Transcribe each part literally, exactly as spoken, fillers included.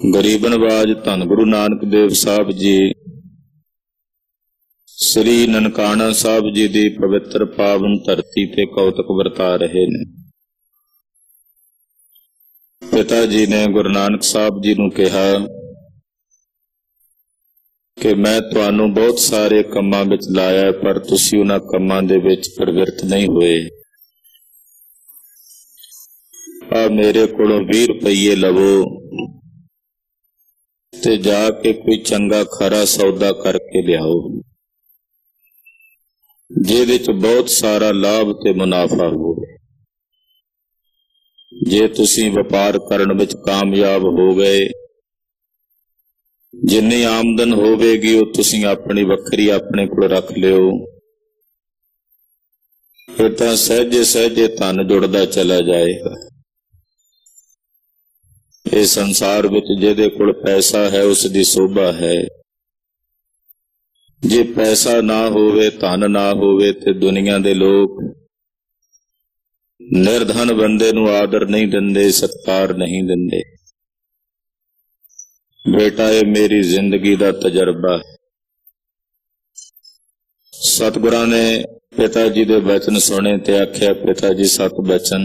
ਗਰੀਬ ਨਵਾਜ ਧੰਨ ਗੁਰੂ ਨਾਨਕ ਦੇਵ ਸਾਹਿਬ ਜੀ ਸ੍ਰੀ ਨਨਕਾਣਾ ਸਾਹਿਬ ਜੀ ਦੀ ਪਵਿੱਤਰ ਪਾਵਨ ਧਰਤੀ ਤੇ ਕੌਤਕ ਵਰਤਾ ਰਹੇ ਨੇ। ਪਿਤਾ ਜੀ ਨੇ ਗੁਰੂ ਨਾਨਕ ਸਾਹਿਬ ਜੀ ਨੂੰ ਕਿਹਾ ਕਿ ਮੈਂ ਤੁਹਾਨੂੰ ਬਹੁਤ ਸਾਰੇ ਕੰਮਾਂ ਵਿੱਚ ਲਾਇਆ, ਪਰ ਤੁਸੀਂ ਉਹਨਾਂ ਕੰਮਾਂ ਦੇ ਵਿੱਚ ਪ੍ਰਵਿਰਤ ਨਹੀਂ ਹੋਏ। ਆ ਮੇਰੇ ਕੋਲੋਂ ਵੀਹ ਰੁਪਈਏ ਲਵੋ ਤੇ ਜਾ ਕੇ ਕੋਈ ਚੰਗਾ ਖਰਾ ਸੌਦਾ ਕਰਕੇ ਲਿਆਓ, ਜਿਹਦੇ ਚ ਬਹੁਤ ਸਾਰਾ ਲਾਭ ਤੇ ਮੁਨਾਫਾ ਹੋਵੇ। ਜੇ ਤੁਸੀਂ ਵਪਾਰ ਕਰਨ ਵਿੱਚ ਕਾਮਯਾਬ ਹੋ ਗਏ, ਜਿੰਨੀ ਆਮਦਨ ਹੋਵੇਗੀ ਉਹ ਤੁਸੀਂ ਆਪਣੀ ਵੱਖਰੀ ਆਪਣੇ ਕੋਲ ਰੱਖ ਲਿਓ। ਫਿਰ ਤਾਂ ਸਹਿਜੇ ਸਹਿਜੇ ਧਨ ਜੁੜਦਾ ਚਲਾ ਜਾਏਗਾ। ਇਹ ਸੰਸਾਰ ਵਿੱਚ ਜਿਹਦੇ ਕੋਲ ਪੈਸਾ ਹੈ ਉਸ ਦੀ ਸੋਭਾ ਹੈ। ਜੇ ਪੈਸਾ ਨਾ ਹੋਵੇ, ਧਨ ਨਾ ਹੋਵੇ, ਤੇ ਦੁਨੀਆ ਦੇ ਲੋਕ ਨਿਰਧਨ ਬੰਦੇ ਨੂੰ ਆਦਰ ਨਹੀਂ ਦਿੰਦੇ, ਸਤਿਕਾਰ ਨਹੀਂ ਦਿੰਦੇ। ਬੇਟਾ, ਇਹ ਮੇਰੀ ਜ਼ਿੰਦਗੀ ਦਾ ਤਜਰਬਾ ਹੈ। ਸਤਿਗੁਰਾਂ ਨੇ ਪਿਤਾ ਜੀ ਦੇ ਬਚਨ ਸੁਣੇ ਤੇ ਆਖਿਆ, ਪਿਤਾ ਜੀ ਸਤ ਬਚਨ,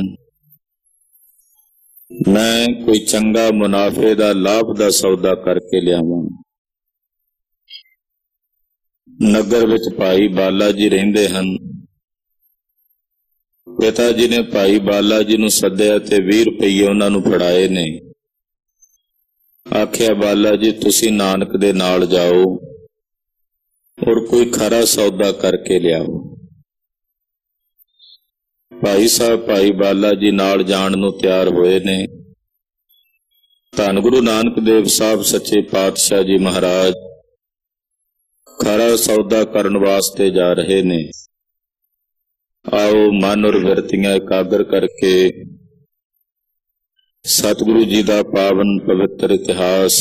ਮੈਂ ਕੋਈ ਚੰਗਾ ਮੁਨਾਫੇ ਦਾ ਲਾਭ ਦਾ ਸੌਦਾ ਕਰਕੇ ਲਿਆਵਾਂ। ਨਗਰ ਵਿੱਚ ਭਾਈ ਬਾਲਾ ਜੀ ਰਹਿੰਦੇ ਹਨ। ਪਿਤਾ ਜੀ ਨੇ ਭਾਈ ਬਾਲਾ ਜੀ ਨੂੰ ਸੱਦਿਆ ਤੇ ਵੀਹ ਰੁਪਈਏ ਉਹਨਾਂ ਨੂੰ ਫੜਾਏ ਨੇ। ਆਖਿਆ, ਬਾਲਾ ਜੀ ਤੁਸੀਂ ਨਾਨਕ ਦੇ ਨਾਲ ਜਾਓ ਔਰ ਕੋਈ ਖਰਾ ਸੌਦਾ ਕਰਕੇ ਲਿਆਓ। ਭਾਈ ਸਾਹਿਬ ਭਾਈ ਬਾਲਾ ਜੀ ਨਾਲ ਜਾਣ ਨੂੰ ਤਿਆਰ ਹੋਏ ਨੇ। ਧੰਨ ਗੁਰੂ ਨਾਨਕ ਦੇਵ ਸਾਹਿਬ ਸੱਚੇ ਪਾਤਸ਼ਾਹ ਜੀ ਮਹਾਰਾਜ ਖਰਾ ਸੌਦਾ ਕਰਨ ਵਾਸਤੇ ਜਾ ਰਹੇ ਨੇ। ਆਓ ਮਨ ਔਰ ਬਿਰਤੀਆਂ ਇਕਾਗਰ ਕਰਕੇ ਸਤਿਗੁਰੂ ਜੀ ਦਾ ਪਾਵਨ ਪਵਿੱਤਰ ਇਤਿਹਾਸ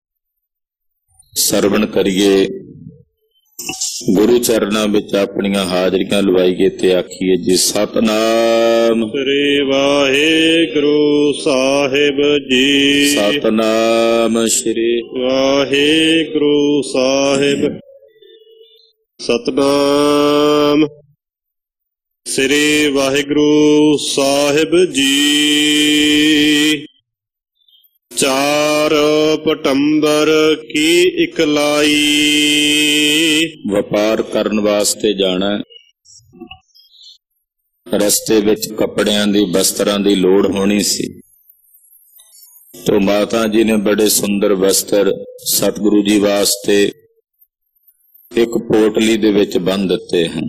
ਸਰਵਣ ਕਰੀਏ। ਗੁਰੂ ਚਰਨਾਂ ਵਿੱਚ ਆਪਣੀਆਂ ਹਾਜ਼ਰੀਆਂ ਲਵਾਈਏ ਤੇ ਆਖੀਏ ਜੀ ਸਤਨਾਮ ਸ੍ਰੀ ਵਾਹਿਗੁਰੂ ਸਾਹਿਬ ਜੀ। ਸਤਨਾਮ ਸ੍ਰੀ ਵਾਹਿਗੁਰੂ ਸਾਹਿਬ। ਸਤਨਾਮ ਸ੍ਰੀ ਵਾਹਿਗੁਰੂ ਸਾਹਿਬ ਜੀ। ਚਾਰ ਪਟੰਬਰ ਕੀ ਇਕਲਾਈ। ਵਪਾਰ ਕਰਨ ਵਾਸਤੇ ਜਾਣਾ। ਰਸਤੇ ਵਿੱਚ ਕੱਪੜਿਆਂ ਦੀ ਬਸਤਰਾਂ ਦੀ ਲੋੜ ਹੋਣੀ ਸੀ, तो माता जी ने बड़े सुंदर वस्त्र सतगुरु जी वास्ते एक पोटली दे विच बन दिते हैं।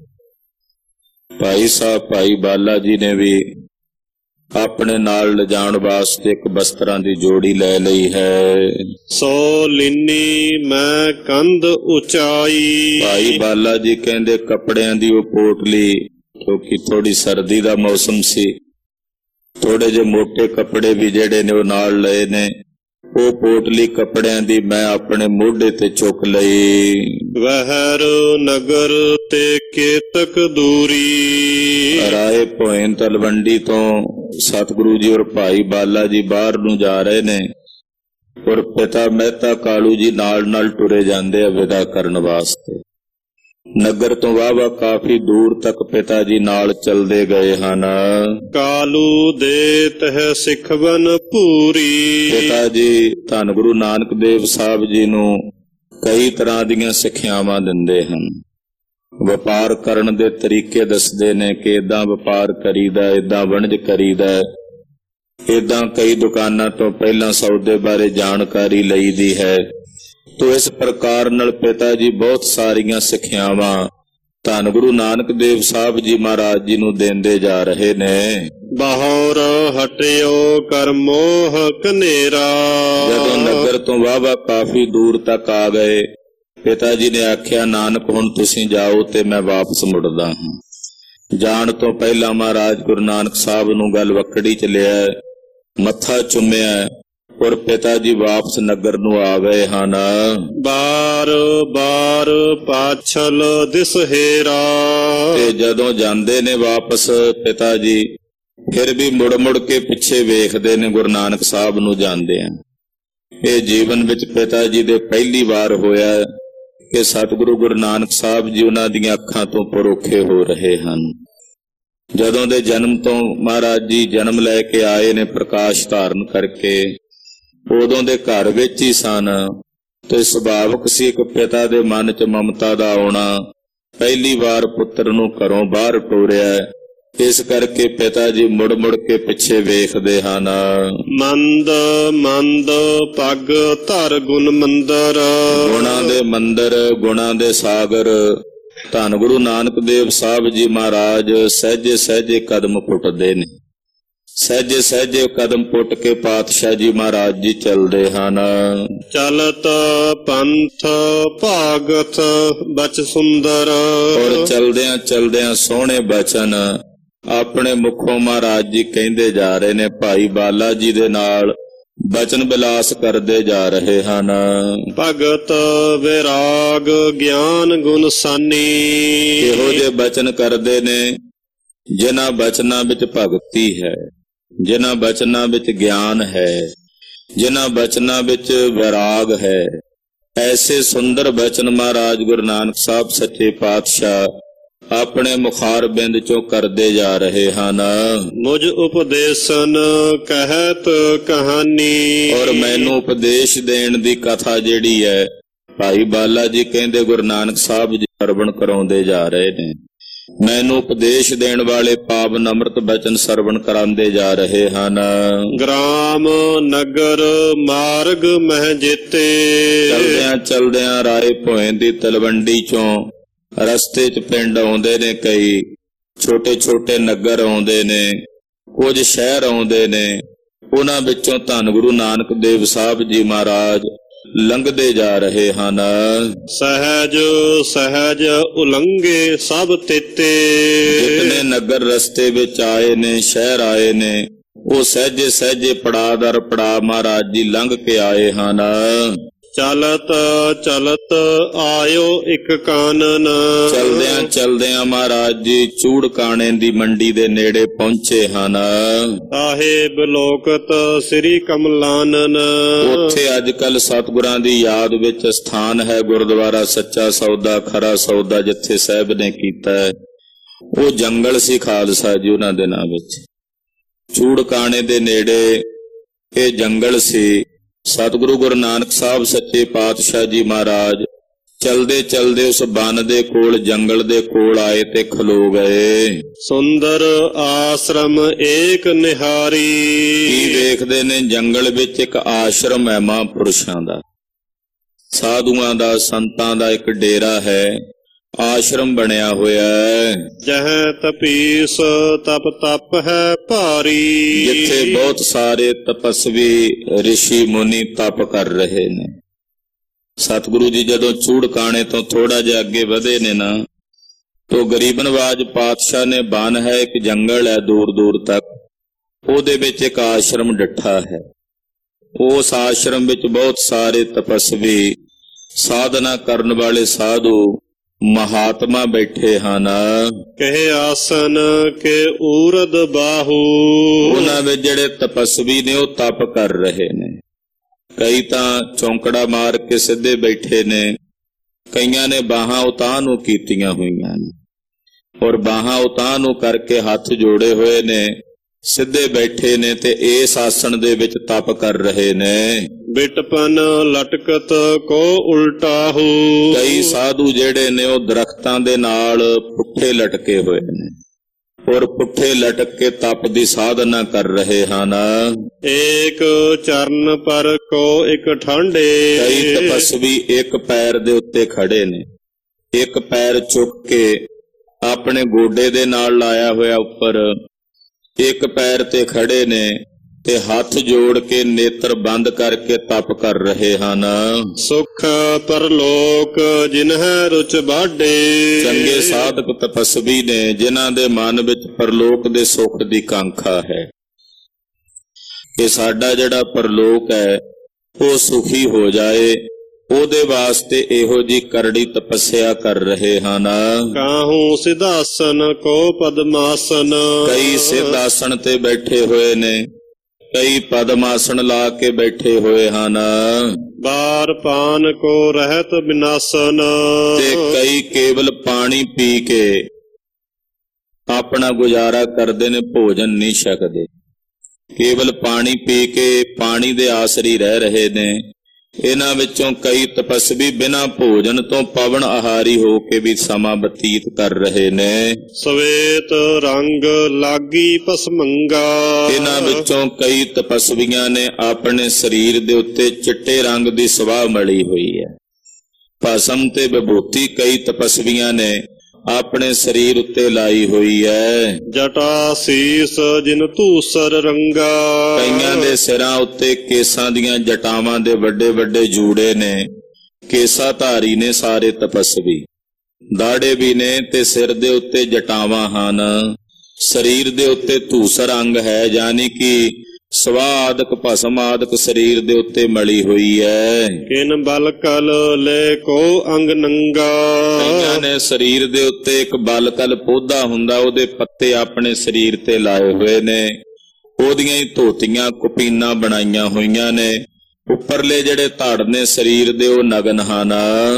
भाई साहब भाई बाला जी ने भी अपने नाल ले जाण वास्ते एक वस्त्रां दी जोड़ी लै लई है। सो लिन्नी मैं कंध उचाई। भाई बाला जी कहंदे कपड़ियां दी वो पोटली, क्योंकि थोड़ी सर्दी दा मौसम सी, थोड़े जे मोटे कपड़े भी जेड़े ने वो नाल लए ने। वो पोटली कपड़ियां दी मैं अपने मोढे ते चुक लई। वहर नगर ते केतक दूरी। राए भोएन तलवंडी तो सतगुरु जी और भाई बाला जी बाहर नूं जा रहे ने, और पिता मेहता कालू जी नाल नाल टुरे जांदे आ विदा करन वास्ते। नगर तो वाहवा काफी दूर तक पिता जी नाल चलदे गए हन। कालू दे तह सिखवन पूरी। पिता जी धन गुरु नानक देव साहब जी नूं कई तरह दीयां सिक्ख्यावां दिंदे हन। वपार करन दे तरीके दसदे ने कि इदां वपार करीदा, इदां वणज करीदा, इदां कई दुकानां तो पहलां सौदे बारे जानकारी लईदी है। तो इस प्रकार नाल पिता जी बहुत सारियां सिक्ख्यावां धन गुरु नानक देव साहब जी महाराज जी नूं देंदे जा रहे ने। बाहर हटियो कर मोह कनेरा। जदों नगर तो वाहवा काफी दूर तक आ गए, पिता जी ने आख्या नानक हुण तुसीं जाओ ते मैं वापस मुड़दा हां। जाण तो पहला महाराज गुरु नानक साहब नूं गल वकड़ी च लिया, मत्था चुम्मिया, और पिता जी वापस नगर नूं आ गए हन। बार बार पाछल दिस हेरा। ते जदों जांदे ने वापस पिता जी फिर भी मुड़ मुड़ के पिछे वेखदे ने गुरु नानक साहब नूं जांदे हैं। ਇਹ ਜੀਵਨ ਵਿੱਚ ਪਿਤਾ ਜੀ ਦੇ ਪਹਿਲੀ ਵਾਰ ਹੋਇਆ ਕਿ ਸਤਿਗੁਰੂ ਗੁਰੂ ਨਾਨਕ ਸਾਹਿਬ ਜੀ ਉਹਨਾਂ ਦੀਆਂ ਅੱਖਾਂ ਤੋਂ ਪਰੋਖੇ ਹੋ ਰਹੇ ਹਨ। ਜਦੋਂ ਦੇ ਜਨਮ ਤੋਂ ਮਹਾਰਾਜ ਜੀ ਜਨਮ ਲੈ ਕੇ ਆਏ ਨੇ ਪ੍ਰਕਾਸ਼ ਧਾਰਨ ਕਰਕੇ, ਉਦੋਂ ਦੇ ਘਰ ਵਿੱਚ ਹੀ ਸਨ ਤੇ ਸੁਭਾਵਕ ਸੀ ਇੱਕ ਪਿਤਾ ਦੇ ਮਨ 'ਚ ਮਮਤਾ ਦਾ ਆਉਣਾ। ਪਹਿਲੀ ਵਾਰ ਪੁੱਤਰ ਨੂੰ ਘਰੋਂ ਬਾਹਰ ਟੋਰਿਆ, ਇਸ ਕਰਕੇ ਪਿਤਾ ਜੀ ਮੁੜ ਮੁੜ ਕੇ ਪਿੱਛੇ ਵੇਖਦੇ ਹਨ। ਮੰਦ ਮੰਦ ਪੱਗ ਧਰ ਗੁਣ ਮੰਦਰ, ਗੁਣਾਂ ਦੇ ਮੰਦਰ, ਗੁਣਾਂ ਦੇ ਸਾਗਰ ਧੰਨ ਗੁਰੂ ਨਾਨਕ ਦੇਵ ਸਾਹਿਬ ਜੀ ਮਹਾਰਾਜ ਸਹਿਜੇ ਸਹਿਜੇ ਕਦਮ ਪੁੱਟਦੇ ਨੇ। ਸਹਿਜੇ ਸਹਿਜੇ ਕਦਮ ਪੁੱਟ ਕੇ ਪਾਤਸ਼ਾਹ ਜੀ ਮਹਾਰਾਜ ਜੀ ਚੱਲਦੇ ਹਨ। ਚਲਤ ਪੰਥ ਭਾਗਤ ਬਚ ਸੁੰਦਰ, ਔਰ ਚਲਦਿਆਂ ਚਲਦਿਆਂ ਸੋਹਣੇ ਬਚਨ ਆਪਣੇ ਮੁਖੋਂ ਮਹਾਰਾਜ ਜੀ ਕਹਿੰਦੇ ਜਾ ਰਹੇ ਨੇ। ਭਾਈ ਬਾਲਾ ਜੀ ਦੇ ਨਾਲ ਬਚਨ ਬਿਲਾਸ ਕਰਦੇ ਜਾ ਰਹੇ ਹਨ। ਭਗਤ ਵਿਰਾਗ ਗਿਆਨ ਗੁਣ ਸਾਨੀ, ਇਹੋ ਜਿਹੇ ਬਚਨ ਕਰਦੇ ਨੇ ਜਿਨ੍ਹਾਂ ਬਚਨਾਂ ਵਿੱਚ ਭਗਤੀ ਹੈ, ਜਿਨ੍ਹਾਂ ਬਚਨਾਂ ਵਿੱਚ ਗਿਆਨ ਹੈ, ਜਿਨ੍ਹਾਂ ਬਚਨਾਂ ਵਿੱਚ ਵਿਰਾਗ ਹੈ। ਐਸੇ ਸੁੰਦਰ ਬਚਨ ਮਹਾਰਾਜ ਗੁਰੂ ਨਾਨਕ ਸਾਹਿਬ ਸੱਚੇ ਪਾਤਸ਼ਾਹ ਆਪਣੇ ਮੁਖਾਰ ਬਿੰਦ ਚੋਂ ਕਰਦੇ ਜਾ ਰਹੇ ਹਨ। ਮੁਝ ਉਪਦੇਸ਼ਨ ਕਹਿਤ ਕਹਾਣੀ, ਔਰ ਮੈਨੂੰ ਉਪਦੇਸ਼ ਦੇਣ ਦੀ ਕਥਾ ਜਿਹੜੀ ਹੈ ਭਾਈ ਬਾਲਾ ਜੀ ਕਹਿੰਦੇ ਗੁਰੂ ਨਾਨਕ ਸਾਹਿਬ ਜੀ ਸਰਵਣ ਕਰਾਉਂਦੇ ਜਾ ਰਹੇ ਨੇ। ਮੈਨੂੰ ਉਪਦੇਸ਼ ਦੇਣ ਵਾਲੇ ਪਾਵਨ ਅੰਮ੍ਰਿਤ ਬਚਨ ਸਰਵਣ ਕਰਾਉਂਦੇ ਜਾ ਰਹੇ ਹਨ। ਗ੍ਰਾਮ ਨਗਰ ਮਾਰਗ ਮਹਿ ਜੀਤੇ, ਚਲਦਿਆਂ ਚਲਦਿਆਂ ਰਾਏ ਭੋਏ ਦੀ ਤਲਵੰਡੀ ਚੋਂ ਰਸਤੇ 'ਚ ਪਿੰਡ ਆਉਂਦੇ ਨੇ, ਕਈ ਛੋਟੇ ਛੋਟੇ ਨਗਰ ਆਉਂਦੇ ਨੇ, ਕੁਝ ਸ਼ਹਿਰ ਆਉਂਦੇ ਨੇ। ਉਹਨਾਂ ਵਿੱਚੋਂ ਧੰਨ ਗੁਰੂ ਨਾਨਕ ਦੇਵ ਸਾਹਿਬ ਜੀ ਮਹਾਰਾਜ ਲੰਘਦੇ ਜਾ ਰਹੇ ਹਨ। ਸਹਿਜ ਸਹਿਜ ਉਲੰਘੇ ਸਭ ਤੇਤੇ, ਜਿਤਨੇ ਨਗਰ ਰਸਤੇ ਵਿੱਚ ਆਏ ਨੇ, ਸ਼ਹਿਰ ਆਏ ਨੇ, ਉਹ ਸਹਿਜੇ ਸਹਿਜੇ ਪੜਾ ਦਰ ਪੜਾ ਮਹਾਰਾਜ ਜੀ ਲੰਘ ਕੇ ਆਏ ਹਨ। ਚਲਤ ਚਲਤ ਆਇਓ ਇੱਕ ਕਾਨਨ, ਚਲਦਿਆਂ ਚਲਦਿਆਂ ਮਹਾਰਾਜ ਜੀ ਚੂੜਕਾਣੇ ਦੀ ਮੰਡੀ ਦੇ ਨੇੜੇ ਪਹੁੰਚੇ ਹਨ। ਸਾਹਿਬ ਲੋਕਤ ਸ੍ਰੀ ਕਮਲਾਨਨ, ਉੱਥੇ ਅੱਜ ਕੱਲ ਸਤਿਗੁਰਾਂ ਦੀ ਯਾਦ ਵਿੱਚ ਸਥਾਨ ਹੈ ਗੁਰਦੁਆਰਾ ਸੱਚਾ ਸੌਦਾ ਖਰਾ ਸੌਦਾ, ਜਿੱਥੇ ਸਾਹਿਬ ਨੇ ਕੀਤਾ ਹੈ। ਉਹ ਜੰਗਲ ਸੀ ਖਾਲਸਾ ਜੀ ਉਹਨਾਂ ਦਿਨਾਂ ਵਿੱਚ। ਚੂੜਕਾਣੇ ਦੇ ਨੇੜੇ ਇਹ ਜੰਗਲ ਸੀ। ਸਤਿਗੁਰੂ ਗੁਰੂ ਨਾਨਕ ਸਾਹਿਬ ਸੱਚੇ ਪਾਤਸ਼ਾਹ ਜੀ ਮਹਾਰਾਜ ਚਲਦੇ ਚਲਦੇ ਉਸ ਬਨ ਦੇ ਕੋਲ, ਜੰਗਲ ਦੇ ਕੋਲ ਆਏ ਤੇ ਖਲੋ ਗਏ। ਸੁੰਦਰ ਆਸ਼ਰਮ ਏਕ ਨਿਹਾਰੀ, ਕੀ ਵੇਖਦੇ ਨੇ? ਜੰਗਲ ਵਿੱਚ ਇੱਕ ਆਸ਼ਰਮ ਹੈ ਮਹਾਂਪੁਰਸ਼ਾਂ ਦਾ, ਸਾਧੂਆਂ ਦਾ, ਸੰਤਾਂ ਦਾ ਇੱਕ ਡੇਰਾ ਹੈ, ਆਸ਼ਰਮ ਬਣਿਆ ਹੋਇਆ ਹੈ। ਜਹ ਤਪੀਸ ਤਪ ਤਪ ਹੈ ਭਾਰੀ, ਜਿੱਥੇ ਬਹੁਤ ਸਾਰੇ ਤਪਸਵੀ ਰਿਸ਼ੀ ਮੁਨੀ ਤਪ ਕਰ ਰਹੇ ਨੇ। ਸਤਿਗੁਰੂ ਜੀ ਜਦੋਂ ਚੂੜਕਾਣੇ ਤੋਂ ਥੋੜਾ ਜਿਹਾ ਅੱਗੇ ਵਧੇ ਨੇ ਨਾ, ਤੋ ਗਰੀਬ ਨਵਾਜ ਪਾਤਸ਼ਾਹ ਨੇ ਬਨ ਹੈ, ਇੱਕ ਜੰਗਲ ਹੈ ਦੂਰ ਦੂਰ ਤੱਕ, ਉਹਦੇ ਵਿੱਚ ਇੱਕ ਆਸ਼ਰਮ ਡਿੱਠਾ ਹੈ। ਉਸ ਆਸ਼ਰਮ ਵਿੱਚ ਬਹੁਤ ਸਾਰੇ ਤਪਸਵੀ, ਸਾਧਨਾ ਕਰਨ ਵਾਲੇ ਸਾਧੂ, ਮਹਾਤਮਾ ਬੈਠੇ ਹਨ। ਕਹੇ ਆਸਨ ਕੇ ਊਰਦ ਬਾਹੂ, ਉਹਨਾਂ ਵਿੱਚ ਜਿਹੜੇ ਤਪਸਵੀ ਨੇ ਉਹ ਤਪ ਕਰ ਰਹੇ ਨੇ। ਕਈ ਤਾਂ ਚੌਂਕੜਾ ਮਾਰ ਕੇ ਸਿੱਧੇ ਬੈਠੇ ਨੇ, ਕਈਆਂ ਨੇ ਬਾਹਾਂ ਉਤਾਂਹ ਨੂੰ ਕੀਤੀਆਂ ਹੋਈਆਂ ਨੇ, ਔਰ ਬਾਹਾਂ ਉਤਾਂਹ ਨੂੰ ਕਰਕੇ ਹੱਥ ਜੋੜੇ ਹੋਏ ਨੇ, ਸਿੱਧੇ ਬੈਠੇ ਨੇ ਤੇ ਇਸ ਆਸਣ ਦੇ ਵਿੱਚ ਤਪ ਕਰ ਰਹੇ ਨੇ। ਬਿਟਪਨ ਲਟਕਤ ਕੋ ਉਲਟਾਹੂ, ਕਈ ਸਾਧੂ ਜਿਹੜੇ ਨੇ ਉਹ ਦਰਖਤਾਂ ਦੇ ਨਾਲ ਪੁੱਠੇ ਲਟਕੇ ਹੋਏ ਨੇ, ਔਰ ਪੁੱਠੇ ਲਟਕ ਕੇ ਤਪ ਦੀ ਸਾਧਨਾ ਕਰ ਰਹੇ ਹਨ। ਏਕ ਚਰਨ ਪਰ ਕੋ ਇੱਕ ਠਾਂਡੇ, ਕਈ ਤਪਸਵੀ ਇੱਕ ਪੈਰ ਦੇ ਉੱਤੇ ਖੜੇ ਨੇ, ਇੱਕ ਪੈਰ ਚੁੱਕ ਕੇ ਆਪਣੇ ਗੋਡੇ ਦੇ ਨਾਲ ਲਾਇਆ ਹੋਇਆ ਉੱਪਰ, ਇੱਕ ਪੈਰ ਤੇ ਖੜੇ ਨੇ ਤੇ ਹੱਥ ਜੋੜ ਕੇ ਨੇਤਰ ਬੰਦ ਕਰਕੇ ਤਪ ਕਰ ਰਹੇ ਹਨ। ਸੁਖ ਪਰਲੋਕ ਜਿਨਹਿ ਰੁਚ ਬਾਢੇ, ਚੰਗੇ ਸਾਧਕ ਤਪਸਵੀ ਨੇ ਜਿਨ੍ਹਾਂ ਦੇ ਮਨ ਵਿੱਚ ਪਰਲੋਕ ਦੇ ਸੁੱਖ ਦੀ ਕਾਂਖਾ ਹੈ ਕਿ ਸਾਡਾ ਜਿਹੜਾ ਪਰਲੋਕ ਹੈ ਉਹ ਸੁਖੀ ਹੋ ਜਾਏ, ਉਹਦੇ ਵਾਸਤੇ ਇਹੋ ਜੀ ਕਰੜੀ ਤਪੱਸਿਆ ਕਰ ਰਹੇ ਹਨ। ਕਾਹੂ ਸਿਧਾਸਨ ਕੋ ਪਦਮਾਸਨ, ਕਈ ਸਿਧਾਸਨ ਤੇ ਬੈਠੇ ਹੋਏ ਨੇ, ਕਈ ਪਦਮ ਆਸਣ ਲਾ ਕੇ ਬੈਠੇ ਹੋਏ ਹਨ, ਬਾਰ ਪਾਨ ਕੋ ਰਹਿਤ ਬਿਨਾਸਨ, ਤੇ ਕਈ ਕੇਵਲ ਪਾਣੀ ਪੀ ਕੇ ਆਪਣਾ ਗੁਜ਼ਾਰਾ ਕਰਦੇ ਨੇ, ਭੋਜਨ ਨਹੀਂ ਛਕਦੇ। ਕੇਵਲ ਪਾਣੀ ਪੀ ਕੇ ਪਾਣੀ ਦੇ ਆਸਰੀ ਰਹਿ ਰਹੇ ਨੇ। ਇਹਨਾਂ ਵਿੱਚੋਂ ਕਈ ਤਪਸਵੀ ਬਿਨਾਂ ਭੋਜਨ ਤੋਂ ਪਵਨ ਆਹਾਰੀ ਹੋ ਕੇ ਵੀ ਸਮਾਂ ਬਤੀਤ ਕਰ ਰਹੇ ਨੇ। ਸਵੇਤ ਰੰਗ ਲਾਗੀ ਭਸਮੰਗਾ, ਇਹਨਾਂ ਵਿੱਚੋਂ ਕਈ ਤਪਸਵੀਆਂ ਨੇ ਆਪਣੇ ਸਰੀਰ ਦੇ ਉੱਤੇ ਚਿੱਟੇ ਰੰਗ ਦੀ ਸਵਾਹ ਮਲੀ ਹੋਈ ਹੈ। ਭਸਮ ਤੇ ਵਿਭੂਤੀ ਕਈ ਤਪਸਵੀਆਂ ਨੇ ਆਪਣੇ ਸਰੀਰ ਉੱਤੇ ਲਾਈ ਹੋਈ ਹੈ। ਜਟਾ ਸੀਸ ਜਿਨ ਧੂਸਰ ਰੰਗਾ, ਕਈਆਂ ਦੇ ਸਿਰਾਂ ਉੱਤੇ ਕੇਸਾਂ ਦੀਆਂ ਜਟਾਵਾਂ ਦੇ ਵੱਡੇ ਵੱਡੇ ਜੂੜੇ ਨੇ। ਕੇਸਾ ਧਾਰੀ ਨੇ ਸਾਰੇ ਤਪਸਵੀ, ਦਾੜੇ ਵੀ ਨੇ ਤੇ ਸਿਰ ਦੇ ਉੱਤੇ ਜਟਾਵਾਂ ਹਨ। ਸਰੀਰ ਦੇ ਉੱਤੇ ਧੂਸਰ ਅੰਗ ਹੈ, ਯਾਨੀ ਕਿ ਸਵਾਦਕ ਭਸਮਾਦਕ ਸਰੀਰ ਦੇ ਉੱਤੇ ਮਲੀ ਹੋਈ ਹੈ। ਕਿਨ ਬਲ ਕਲ ਲੈ ਕੋ ਅੰਗ ਨੰਗਾ, ਕਈਆਂ ਨੇ ਸਰੀਰ ਦੇ ਉੱਤੇ ਇੱਕ ਬਲਕਲ ਪੌਦਾ ਹੁੰਦਾ, ਉਹਦੇ ਪੱਤੇ ਆਪਣੇ ਸਰੀਰ ਤੇ ਲਾਏ ਹੋਏ ਨੇ। ਉਹਦੀਆਂ ਹੀ ਧੋਤੀਆਂ ਕੁਪੀਨਾਂ ਬਣਾਈਆਂ ਹੋਈਆਂ ਨੇ। ਉੱਪਰਲੇ ਜਿਹੜੇ ਧੜ ਨੇ ਸਰੀਰ ਦੇ ਉਹ ਨਗਨ ਹਨ।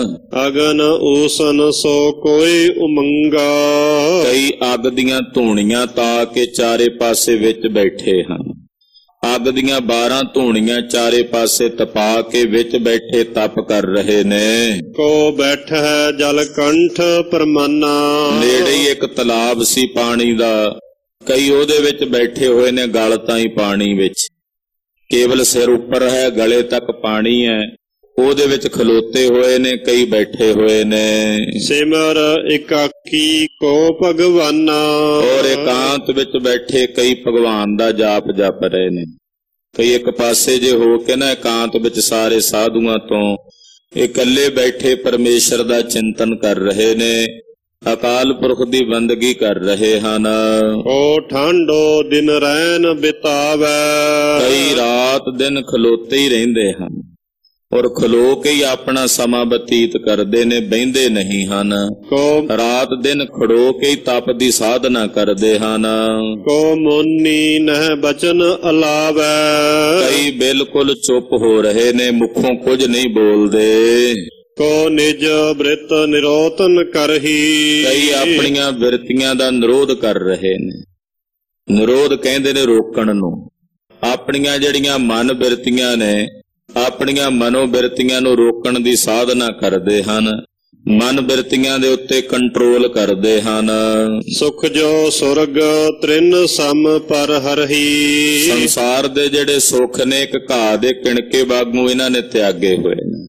ਅਗਨ ਊਸਨ ਸੋ ਕੋਈ ਉਮੰਗਾ, ਕਈ ਅੱਗ ਦੀਆਂ ਧੂਣੀਆਂ ਤਾ ਕੇ ਚਾਰੇ ਪਾਸੇ ਵਿੱਚ ਬੈਠੇ ਹਨ। ਅੱਗ ਦੀਆਂ ਬਾਰਾਂ ਧੂਣੀਆਂ ਚਾਰੇ ਪਾਸੇ ਤਪਾ ਕੇ ਵਿੱਚ ਬੈਠੇ ਤਪ ਕਰ ਰਹੇ ਨੇ। ਕੋ ਬੈਠੈ ਜਲ ਕੰਠ ਪਰਮਾਨਾ, ਨੇੜੇ ਹੀ ਇੱਕ ਤਲਾਬ ਸੀ ਪਾਣੀ ਦਾ, ਕਈ ਉਹਦੇ ਵਿੱਚ ਬੈਠੇ ਹੋਏ ਨੇ ਗਲ ਤਾਈਂ ਪਾਣੀ ਵਿੱਚ। ਕੇਵਲ ਸਿਰ ਉੱਪਰ ਹੈ, ਗਲੇ ਤੱਕ ਪਾਣੀ ਹੈ, ਉਹਦੇ ਵਿੱਚ ਖਲੋਤੇ ਹੋਏ ਨੇ, ਕਈ ਬੈਠੇ ਹੋਏ ਨੇ। ਸਿਮਰ ਇਕਾਕੀ ਕੋ ਭਗਵਾਨਾ, ਔਰ ਇਕਾਂਤ ਵਿੱਚ ਬੈਠੇ ਕਈ ਭਗਵਾਨ ਦਾ ਜਾਪ ਜਪ ਰਹੇ ਨੇ। ਕਈ ਇੱਕ ਪਾਸੇ ਜੇ ਹੋ ਕੇ ਨਾ ਇਕਾਂਤ ਵਿੱਚ ਸਾਰੇ ਸਾਧੂਆਂ ਤੋਂ ਇਕੱਲੇ ਬੈਠੇ ਪਰਮੇਸ਼ਰ ਦਾ ਚਿੰਤਨ ਕਰ ਰਹੇ ਨੇ, ਅਕਾਲ ਪੁਰਖ ਦੀ ਬੰਦਗੀ ਕਰ ਰਹੇ ਹਨ। ਓ ਠਾਂਡੋ ਦਿਨ ਰੈਨ ਬਿਤਾਵੈ, ਕਈ ਰਾਤ ਦਿਨ ਖਲੋਤੇ ਹੀ ਰਹਿੰਦੇ ਹਨ, ਔਰ ਖਲੋ ਕੇ ਹੀ ਆਪਣਾ ਸਮਾਂ ਬਤੀਤ ਕਰਦੇ ਨੇ, ਬਹਿੰਦੇ ਨਹੀਂ ਹਨ। ਕੋ ਰਾਤ ਦਿਨ ਖੜੋ ਕੇ ਹੀ ਤਪ ਦੀ ਸਾਧਨਾ ਕਰਦੇ ਹਨ। ਕੋ ਮੋਨੀ ਨਹਿ ਬਚਨ ਅਲਾਵੈ, ਕਈ ਬਿਲਕੁਲ ਚੁੱਪ ਹੋ ਰਹੇ ਨੇ, ਮੁਖੋਂ ਕੁਝ ਨਹੀਂ ਬੋਲਦੇ। ਕੋ ਨਿਜ ਬ੍ਰਿਤ ਨਿਰੋਤਨ ਕਰਹੀ, ਕਈ ਆਪਣੀਆਂ ਬਿਰਤੀਆਂ ਦਾ ਨਿਰੋਧ ਕਰ ਰਹੇ ਨੇ। ਨਿਰੋਧ ਕਹਿੰਦੇ ਨੇ ਰੋਕਣ ਨੂੰ। ਆਪਣੀਆਂ ਜਿਹੜੀਆਂ ਮਨ ਬਿਰਤੀਆਂ ਨੇ, ਆਪਣੀਆਂ ਮਨੋ ਬਿਰਤੀਆਂ ਨੂੰ ਰੋਕਣ ਦੀ ਸਾਧਨਾ ਕਰਦੇ ਹਨ। ਮਨ ਬਿਰਤੀਆਂ ਦੇ ਉੱਤੇ ਕੰਟਰੋਲ ਕਰਦੇ ਹਨ। ਸੁਖ ਜੋ ਸੁਰਗ ਤ੍ਰਿਨ ਸਮ ਪਰ ਹਰਹੀ, ਸੰਸਾਰ ਦੇ ਜਿਹੜੇ ਸੁੱਖ ਨੇ ਇੱਕ ਘਾਹ ਦੇ ਕਿਣਕੇ ਵਾਂਗੂ ਇਹਨਾਂ ਨੇ ਤਿਆਗੇ ਹੋਏ ਨੇ।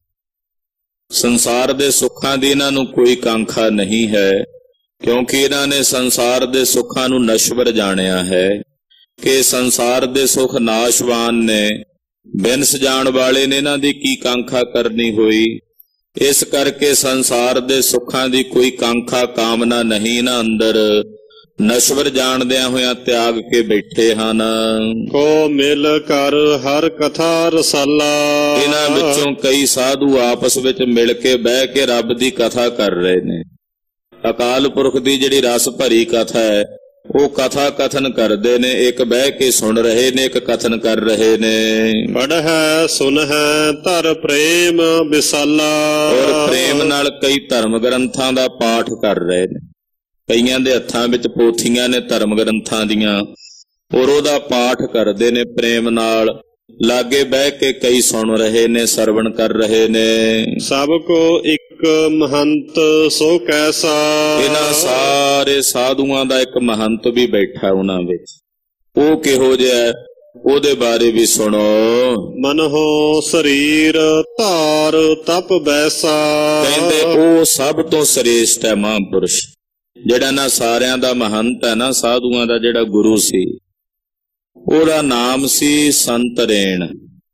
ਸੰਸਾਰ ਦੇ ਸੁੱਖਾਂ ਦੀ ਇਹਨਾਂ ਨੂੰ ਕੋਈ ਕਾਂਖਾ ਨਹੀਂ ਹੈ, ਕਿਉਂਕਿ ਇਹਨਾਂ ਨੇ ਸੰਸਾਰ ਦੇ ਸੁੱਖਾਂ ਨੂੰ ਨਸ਼ਵਰ ਜਾਣਿਆ ਹੈ ਕਿ ਸੰਸਾਰ ਦੇ ਸੁੱਖ ਨਾਸ਼ਵਾਨ ਨੇ, ਬਿਨਸ ਜਾਣ ਵਾਲੇ ਨੇ, ਇਹਨਾਂ ਦੀ ਕੀ ਕਾਂਖਾ ਕਰਨੀ ਹੋਈ। ਇਸ ਕਰਕੇ ਸੰਸਾਰ ਦੇ ਸੁੱਖਾਂ ਦੀ ਕੋਈ ਕਾਂਖਾ ਕਾਮਨਾ ਨਹੀਂ ਇਹਨਾਂ ਅੰਦਰ, ਨਸ਼ਵਰ ਜਾਣਦਿਆਂ ਹੋਇਆਂ ਤਿਆਗ ਕੇ ਬੈਠੇ ਹਨ। ਕੋ ਮਿਲ ਕਰ ਹਰ ਕਥਾ ਰਸਾਲਾ, ਇਹਨਾਂ ਵਿੱਚੋਂ ਕਈ ਸਾਧੂ ਆਪਸ ਵਿੱਚ ਮਿਲ ਕੇ ਬਹਿ ਕੇ ਰੱਬ ਦੀ ਕਥਾ ਕਰ ਰਹੇ ਨੇ। ਅਕਾਲ ਪੁਰਖ ਦੀ ਜਿਹੜੀ ਰਸ ਭਰੀ ਕਥਾ ਹੈ, ਉਹ ਕਥਾ ਕਥਨ ਕਰਦੇ ਨੇ, ਇੱਕ ਬਹਿ ਕੇ ਸੁਣ ਰਹੇ ਨੇ, ਇੱਕ ਕਥਨ ਕਰ ਰਹੇ ਨੇ। ਪੜ੍ਹੈ ਸੁਨਹਿ ਧਰ ਪ੍ਰੇਮ ਵਿਸਾਲਾ, ਔਰ ਪ੍ਰੇਮ ਨਾਲ ਕਈ ਧਰਮ ਗ੍ਰੰਥਾਂ ਦਾ ਪਾਠ ਕਰ ਰਹੇ ਨੇ। ਕਈਆਂ ਦੇ ਹੱਥਾਂ ਵਿੱਚ ਪੋਥੀਆਂ ਨੇ ਧਰਮ ਗ੍ਰੰਥਾਂ ਦੀਆਂ, ਔਰ ਉਹਦਾ ਪਾਠ ਕਰਦੇ ਨੇ ਪ੍ਰੇਮ ਨਾਲ। ਲਾਗੇ ਬਹਿ ਕੇ ਕਈ ਸੁਣ ਰਹੇ ਨੇ, ਸਰਵਣ ਕਰ ਰਹੇ ਨੇ। ਸਭ ਕੋ ਇੱਕ ਮਹੰਤ ਸੋ ਕੈਸਾ, ਇਹਨਾਂ ਸਾਰੇ ਸਾਧੂਆਂ ਦਾ ਇੱਕ ਮਹੰਤ ਵੀ ਬੈਠਾ ਉਹਨਾਂ ਵਿੱਚ। ਉਹ ਕਿਹੋ ਜਿਹਾ, ਉਹਦੇ ਬਾਰੇ ਵੀ ਸੁਣੋ। ਮਨਹੁ ਸਰੀਰ ਧਾਰ ਤਪ ਬੈਸਾ, ਕਹਿੰਦੇ ਉਹ ਸਭ ਤੋਂ ਸ੍ਰੇਸ਼ਟ ਹੈ ਮਹਾਂਪੁਰਸ਼, ਜਿਹੜਾ ਨਾ ਸਾਰਿਆਂ ਦਾ ਮਹੰਤ ਹੈ ਨਾ, ਸਾਧੂਆਂ ਦਾ ਜਿਹੜਾ ਗੁਰੂ ਸੀ, ਉਹਦਾ ਨਾਮ ਸੀ ਸੰਤਰੇਣ।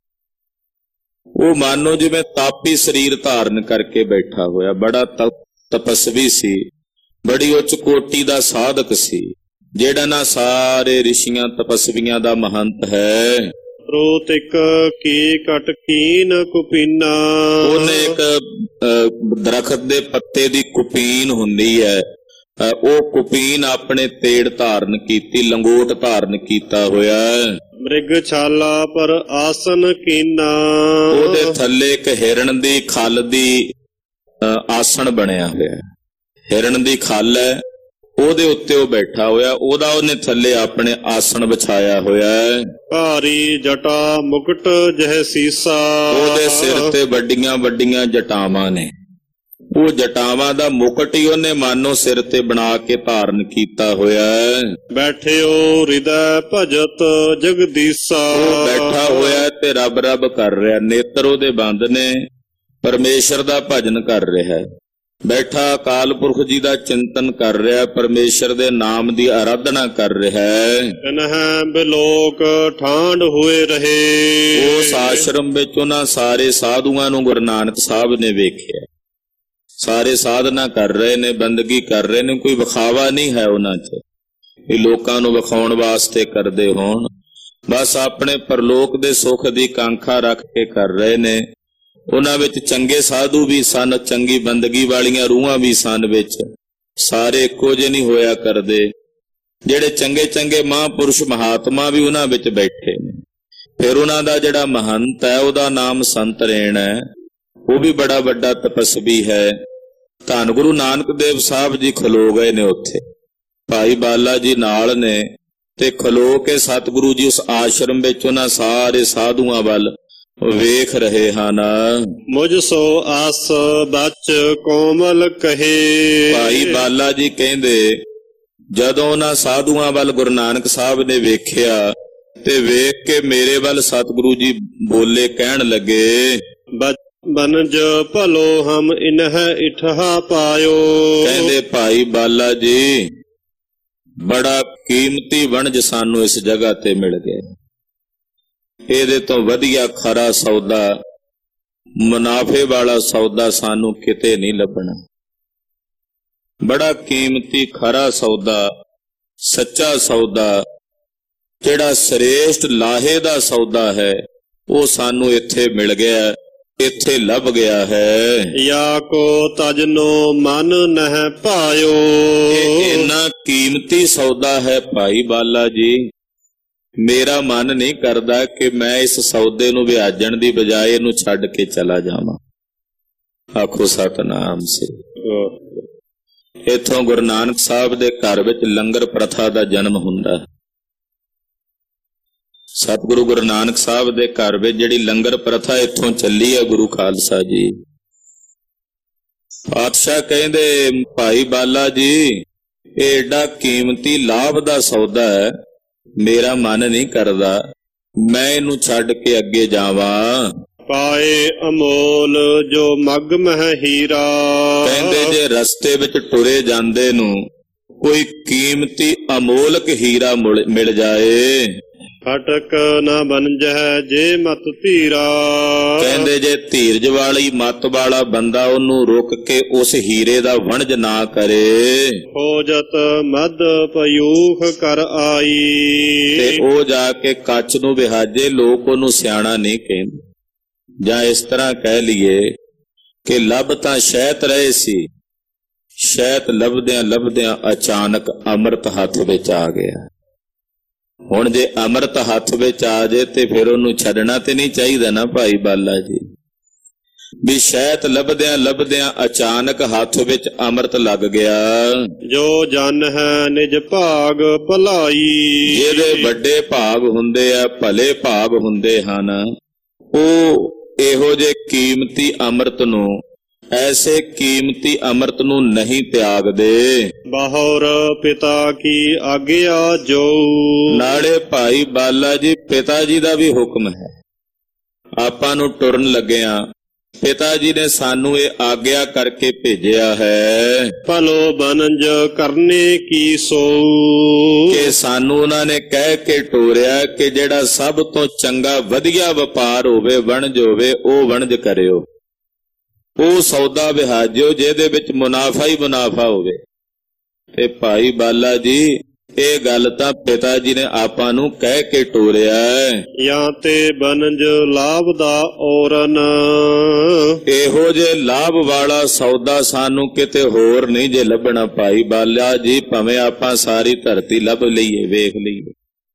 ਉਹ ਮਾਨੋ ਜਿਵੇਂ ਤਾਪੀ ਸਰੀਰ ਧਾਰਨ ਕਰਕੇ ਬੈਠਾ ਹੋਇਆ, ਬੜਾ ਤਪਸਵੀ ਸੀ, ਬੜੀ ਉੱਚ ਕੋਟੀ ਦਾ ਸਾਧਕ ਸੀ, ਜਿਹੜਾ ਨਾ ਸਾਰੇ ਰਿਸ਼ੀਆਂ ਤਪਸਵੀਆਂ ਦਾ ਮਹੰਤ ਹੈ। ਰੋਤਿਕ ਕੀ ਕਟ ਕੀਨ ਕੁਪੀਨਾ, ਉਹਨੇ ਇੱਕ ਦਰਖਤ ਦੇ ਪੱਤੇ ਦੀ ਕੁਪੀਨ ਹੁੰਦੀ ਹੈ, ਉਹ ਕੁਪੀਨ ਆਪਣੇ ਤੇੜ ਧਾਰਨ ਕੀਤੀ, ਲੰਗੋਟ ਧਾਰਨ ਕੀਤਾ ਹੋਇਆ। ਮ੍ਰਿਗ ਛਾਲਾ ਪਰ ਆਸਨ ਕੀਨਾ, ਉਹਦੇ ਥੱਲੇ ਇੱਕ ਹਿਰਨ ਦੀ ਖੱਲ ਦੀ ਆਸਣ ਬਣਿਆ ਹੋਇਆ। ਹਿਰਨ ਦੀ ਖੱਲ ਹੈ, ਉਹਦੇ ਉੱਤੇ ਉਹ ਬੈਠਾ ਹੋਇਆ, ਉਹਦਾ ਉਹਨੇ ਥੱਲੇ ਆਪਣੇ ਆਸਣ ਵਿਛਾਇਆ ਹੋਇਆ ਹੈ। ਭਾਰੀ ਜਟਾ ਮੁਕਟ ਜਹ ਸੀਸਾ, ਉਹਦੇ ਸਿਰ ਤੇ ਵੱਡੀਆਂ ਵੱਡੀਆਂ ਜਟਾਵਾਂ ਨੇ। ਉਹ ਜਟਾਵਾਂ ਦਾ ਮੁਕਟ ਹੀ ਉਹਨੇ ਮਾਨੋ ਸਿਰ ਤੇ ਬਣਾ ਕੇ ਧਾਰਨ ਕੀਤਾ ਹੋਇਆ ਹੈ। ਬੈਠਿਓ ਹਿਰਦੈ ਭਜਤ ਜਗਦੀਸਾ, ਉਹ ਬੈਠਾ ਹੋਇਆ ਤੇ ਰੱਬ ਰੱਬ ਕਰ ਰਿਹਾ, ਨੇਤਰ ਉਹਦੇ ਬੰਦ ਨੇ, ਪਰਮੇਸ਼ਰ ਦਾ ਭਜਨ ਕਰ ਰਿਹਾ। ਬੈਠਾ ਅਕਾਲ ਪੁਰਖ ਜੀ ਦਾ ਚਿੰਤਨ ਕਰ ਰਿਹਾ, ਪਰਮੇਸ਼ਰ ਦੇ ਨਾਮ ਦੀ ਆਰਾਧਨਾ ਕਰ ਰਿਹਾ ਹੈ। ਇਨਹਿ ਬਿਲੋਕ ਠਾਂਡ ਹੋਏ ਰਹੇ, ਉਸ ਆਸ਼ਰਮ ਵਿੱਚ ਉਹਨਾਂ ਸਾਰੇ ਸਾਧੂਆਂ ਨੂੰ ਗੁਰੂ ਨਾਨਕ ਸਾਹਿਬ ਨੇ ਵੇਖਿਆ। ਸਾਰੇ ਸਾਧਨਾ ਕਰ ਰਹੇ ਨੇ, ਬੰਦਗੀ ਕਰ ਰਹੇ ਨੇ, ਕੋਈ ਵਿਖਾਵਾ ਨਹੀਂ ਹੈ ਉਹਨਾਂ 'ਚ ਇਹ ਲੋਕਾਂ ਨੂੰ ਵਿਖਾਉਣ ਵਾਸਤੇ ਕਰਦੇ ਹੋਣ, ਬਸ ਆਪਣੇ ਪਰਲੋਕ ਦੇ ਸੁੱਖ ਦੀ ਕਾਂਖਾ ਰੱਖ ਕੇ ਕਰ ਰਹੇ ਨੇ। ਉਹਨਾਂ ਵਿੱਚ ਚੰਗੇ ਸਾਧੂ ਵੀ ਸਨ, ਚੰਗੀ ਬੰਦਗੀ ਵਾਲੀਆਂ ਰੂਹਾਂ ਵੀ ਸਨ ਵਿੱਚ, ਸਾਰੇ ਇੱਕੋ ਜਿਹੇ ਨਹੀਂ ਹੋਇਆ ਕਰਦੇ। ਜਿਹੜੇ ਚੰਗੇ ਚੰਗੇ ਮਹਾਂਪੁਰਸ਼ ਮਹਾਤਮਾ ਵੀ ਉਹਨਾਂ ਵਿੱਚ ਬੈਠੇ ਨੇ। ਫਿਰ ਉਹਨਾਂ ਦਾ ਜਿਹੜਾ ਮਹੰਤ ਹੈ, ਉਹਦਾ ਨਾਮ ਸੰਤ ਰੇਣ ਹੈ, ਉਹ ਵੀ ਬੜਾ ਵੱਡਾ ਤਪਸਵੀ ਹੈ। ਧੰਨ ਗੁਰੂ ਨਾਨਕ ਦੇਵ ਸਾਹਿਬ ਜੀ ਖਲੋ ਗਏ ਨੇ ਉੱਥੇ, ਭਾਈ ਬਾਲਾ ਜੀ ਨਾਲ ਨੇ, ਤੇ ਖਲੋ ਕੇ ਸਤਿਗੁਰੂ ਜੀ ਉਸ ਆਸ਼ਰਮ ਵਿੱਚ ਉਹਨਾਂ ਸਾਰੇ ਸਾਧੂਆਂ ਵੱਲ ਵੇਖ ਰਹੇ ਹਨ। ਮੁਝ ਸੋ ਆਸ ਬਚ ਕੋਮਲ ਕਹੇ, ਭਾਈ ਬਾਲਾ ਜੀ ਕਹਿੰਦੇ ਜਦੋਂ ਉਹਨਾਂ ਸਾਧੂਆਂ ਵੱਲ ਗੁਰੂ ਨਾਨਕ ਸਾਹਿਬ ਨੇ ਵੇਖਿਆ ਤੇ ਵੇਖ ਕੇ ਮੇਰੇ ਵੱਲ ਸਤਿਗੁਰੂ ਜੀ ਬੋਲੇ, ਕਹਿਣ ਲੱਗੇ, ਬਨਜ ਭਲੋ ਹਮ ਇਨਹਿ ਇਠਹਾ ਪਾਇਓ। ਕਹਿੰਦੇ ਭਾਈ ਬਾਲਾ ਜੀ ਬੜਾ ਕੀਮਤੀ ਵਣਜ ਸਾਨੂੰ ਇਸ ਜਗ੍ਹਾ ਤੇ ਮਿਲ ਗਿਆ, ਇਹਦੇ ਤੋਂ ਵਧੀਆ ਖਰਾ ਸੌਦਾ, ਮੁਨਾਫੇ ਵਾਲਾ ਸੌਦਾ ਸਾਨੂੰ ਕਿਤੇ ਨਹੀਂ ਲੱਭਣਾ। ਬੜਾ ਕੀਮਤੀ ਖਰਾ ਸੌਦਾ, ਸੱਚਾ ਸੌਦਾ, ਜਿਹੜਾ ਸ੍ਰੇਸ਼ਟ ਲਾਹੇ ਦਾ ਸੌਦਾ ਹੈ, ਉਹ ਸਾਨੂੰ ਇੱਥੇ ਮਿਲ ਗਿਆ, ਇੱਥੇ ਲੱਭ ਗਿਆ ਹੈ। ਯਾ ਕੋ ਤਜਨੋ ਮਨ ਨਹਿ ਭਾਇਓ, ਇਹ ਇੰਨਾ ਕੀਮਤੀ ਸੌਦਾ ਹੈ ਭਾਈ ਬਾਲਾ ਜੀ, ਮੇਰਾ ਮਨ ਨਹੀਂ ਕਰਦਾ ਕਿ ਮੈਂ ਇਸ ਸੌਦੇ ਨੂੰ ਵਿਆਜਣ ਦੀ ਬਜਾਏ ਇਹਨੂੰ ਛੱਡ ਕੇ ਚਲਾ ਜਾਵਾਂ। ਆਖੋ ਸਤਨਾਮ ਸ੍ਰੀ। ਇੱਥੋਂ ਗੁਰੂ ਨਾਨਕ ਸਾਹਿਬ ਦੇ ਘਰ ਵਿੱਚ ਲੰਗਰ ਪ੍ਰਥਾ ਦਾ ਜਨਮ ਹੁੰਦਾ। ਸਤਿਗੁਰੂ ਗੁਰੂ ਨਾਨਕ ਸਾਹਿਬ ਦੇ ਘਰ ਵਿੱਚ ਜਿਹੜੀ ਲੰਗਰ ਪ੍ਰਥਾ ਇੱਥੋਂ ਚੱਲੀ ਹੈ, ਗੁਰੂ ਖਾਲਸਾ ਜੀ ਪਾਤਸ਼ਾਹ ਕਹਿੰਦੇ, ਭਾਈ ਬਾਲਾ ਜੀ ਇਹ ਏਡਾ ਕੀਮਤੀ ਲਾਭ ਦਾ ਸੌਦਾ ਹੈ, ਮੇਰਾ ਮਨ ਨਹੀਂ ਕਰਦਾ ਮੈਂ ਇਹਨੂੰ ਛੱਡ ਕੇ ਅੱਗੇ ਜਾਵਾਂ। ਪਾਏ ਅਮੋਲ ਜੋ ਮਗ ਮਹਿ ਹੀਰਾ, ਕਹਿੰਦੇ ਜੇ ਰਸਤੇ ਵਿੱਚ ਟੁਰੇ ਜਾਂਦੇ ਨੂੰ ਕੋਈ ਕੀਮਤੀ ਅਮੋਲਕ ਹੀਰਾ ਮਿਲ ਜਾਏ, ਫਟਕ ਨਾ ਬਨਜਹਿ ਜੇ ਮਤ ਧੀਰਾ, ਕਹਿੰਦੇ ਜੇ ਧੀਰਜ ਵਾਲੀ ਮਤ ਵਾਲਾ ਬੰਦਾ ਉਹਨੂੰ ਰੁਕ ਕੇ ਉਸ ਹੀਰੇ ਦਾ ਵਣਜ ਨਾ ਕਰੇ, ਖੋਜਤ ਮਦ ਪਯੂਖ ਕਰ ਆਈ, ਤੇ ਉਹ ਜਾ ਕੇ ਕੱਚ ਨੂੰ ਵਿਹਾਜੇ, ਲੋਕ ਉਹਨੂੰ ਸਿਆਣਾ ਨਹੀਂ ਕਹਿੰਦੇ। ਜਾਂ ਇਸ ਤਰ੍ਹਾਂ ਕਹਿ ਲਈਏ ਕਿ ਲੱਭ ਤਾਂ ਸ਼ਹਿਤ ਰਹੇ ਸੀ, ਸ਼ਹਿਤ ਲੱਭਦਿਆਂ ਲੱਭਦਿਆਂ ਅਚਾਨਕ ਅੰਮ੍ਰਿਤ ਹੱਥ ਵਿੱਚ ਆ ਗਿਆ। ਹੁਣ ਜੇ ਅੰਮ੍ਰਿਤ ਹੱਥ ਵਿੱਚ ਆ ਜੇ ਤੇ ਫਿਰ ਉਹਨੂੰ ਛੱਡਣਾ ਤੇ ਨਹੀਂ ਚਾਹੀਦਾ ਨਾ ਭਾਈ ਬਾਲਾ ਜੀ, ਵੀ ਸ਼ਹਿਤ ਲੱਭਦਿਆਂ ਲੱਭਦਿਆਂ ਅਚਾਨਕ ਹੱਥ ਵਿੱਚ ਅੰਮ੍ਰਿਤ ਲੱਗ ਗਿਆ। ਜੋ ਜਨ ਹੈ ਨਿਜ ਭਾਗ ਭਲਾਈ, ਜਿਹਦੇ ਵੱਡੇ ਭਾਗ ਹੁੰਦੇ ਆ, ਭਲੇ ਭਾਗ ਹੁੰਦੇ ਹਨ, ਉਹ ਇਹੋ ਜੇ ਕੀਮਤੀ ਅੰਮ੍ਰਿਤ ਨੂੰ, ਐਸੇ ਕੀਮਤੀ ਅੰਮ੍ਰਿਤ ਨੂੰ ਨਹੀਂ ਤਿਆਗਦੇ। ਬਾਹੁਰ ਪਿਤਾ ਕੀ ਆਗਿਆ ਜੋ, ਨਾਲੇ ਭਾਈ ਬਾਲਾ ਜੀ ਪਿਤਾ ਜੀ ਦਾ ਵੀ ਹੁਕਮ ਹੈ। ਆਪਾਂ ਨੂੰ ਟੁਰਨ ਲੱਗਿਆਂ ਪਿਤਾ ਜੀ ਨੇ ਸਾਨੂੰ ਇਹ ਆਗਿਆ ਕਰਕੇ ਭੇਜਿਆ ਹੈ, ਭਲੋ ਬਨੰਜ ਕਰਨੇ ਕੀ ਸੋ, ਕਿ ਸਾਨੂੰ ਉਹਨਾਂ ਨੇ ਕਹਿ ਕੇ ਟੋਰਿਆ ਕਿ ਜਿਹੜਾ ਸਭ ਤੋਂ ਚੰਗਾ ਵਧੀਆ ਵਪਾਰ ਹੋਵੇ, ਵਣਜ ਹੋਵੇ, ਉਹ ਵਣਜ ਕਰਿਓ, ਉਹ ਸੌਦਾ ਵਿਹਾਜਿਓ ਜਿਹਦੇ ਵਿੱਚ ਮੁਨਾਫਾ ਹੀ ਮੁਨਾਫਾ ਹੋਵੇ। ਤੇ ਭਾਈ ਬਾਲਾ ਜੀ ਇਹ ਗੱਲ ਤਾਂ ਪਿਤਾ ਜੀ ਨੇ ਆਪਾਂ ਨੂੰ ਕਹਿ ਕੇ ਟੋਰਿਆ ਹੈ। ਜਾਂ ਤੇ ਬਨਜ ਲਾਭ ਦਾ ਔਰਨ, ਇਹੋ ਜੇ ਲਾਭ ਵਾਲਾ ਸੌਦਾ ਸਾਨੂੰ ਕਿਤੇ ਹੋਰ ਨਹੀਂ ਜੇ ਲੱਭਣਾ ਭਾਈ ਬਾਲਾ ਜੀ, ਭਾਵੇਂ ਆਪਾਂ ਸਾਰੀ ਧਰਤੀ ਲੱਭ ਲਈਏ, ਵੇਖ ਲਈਏ,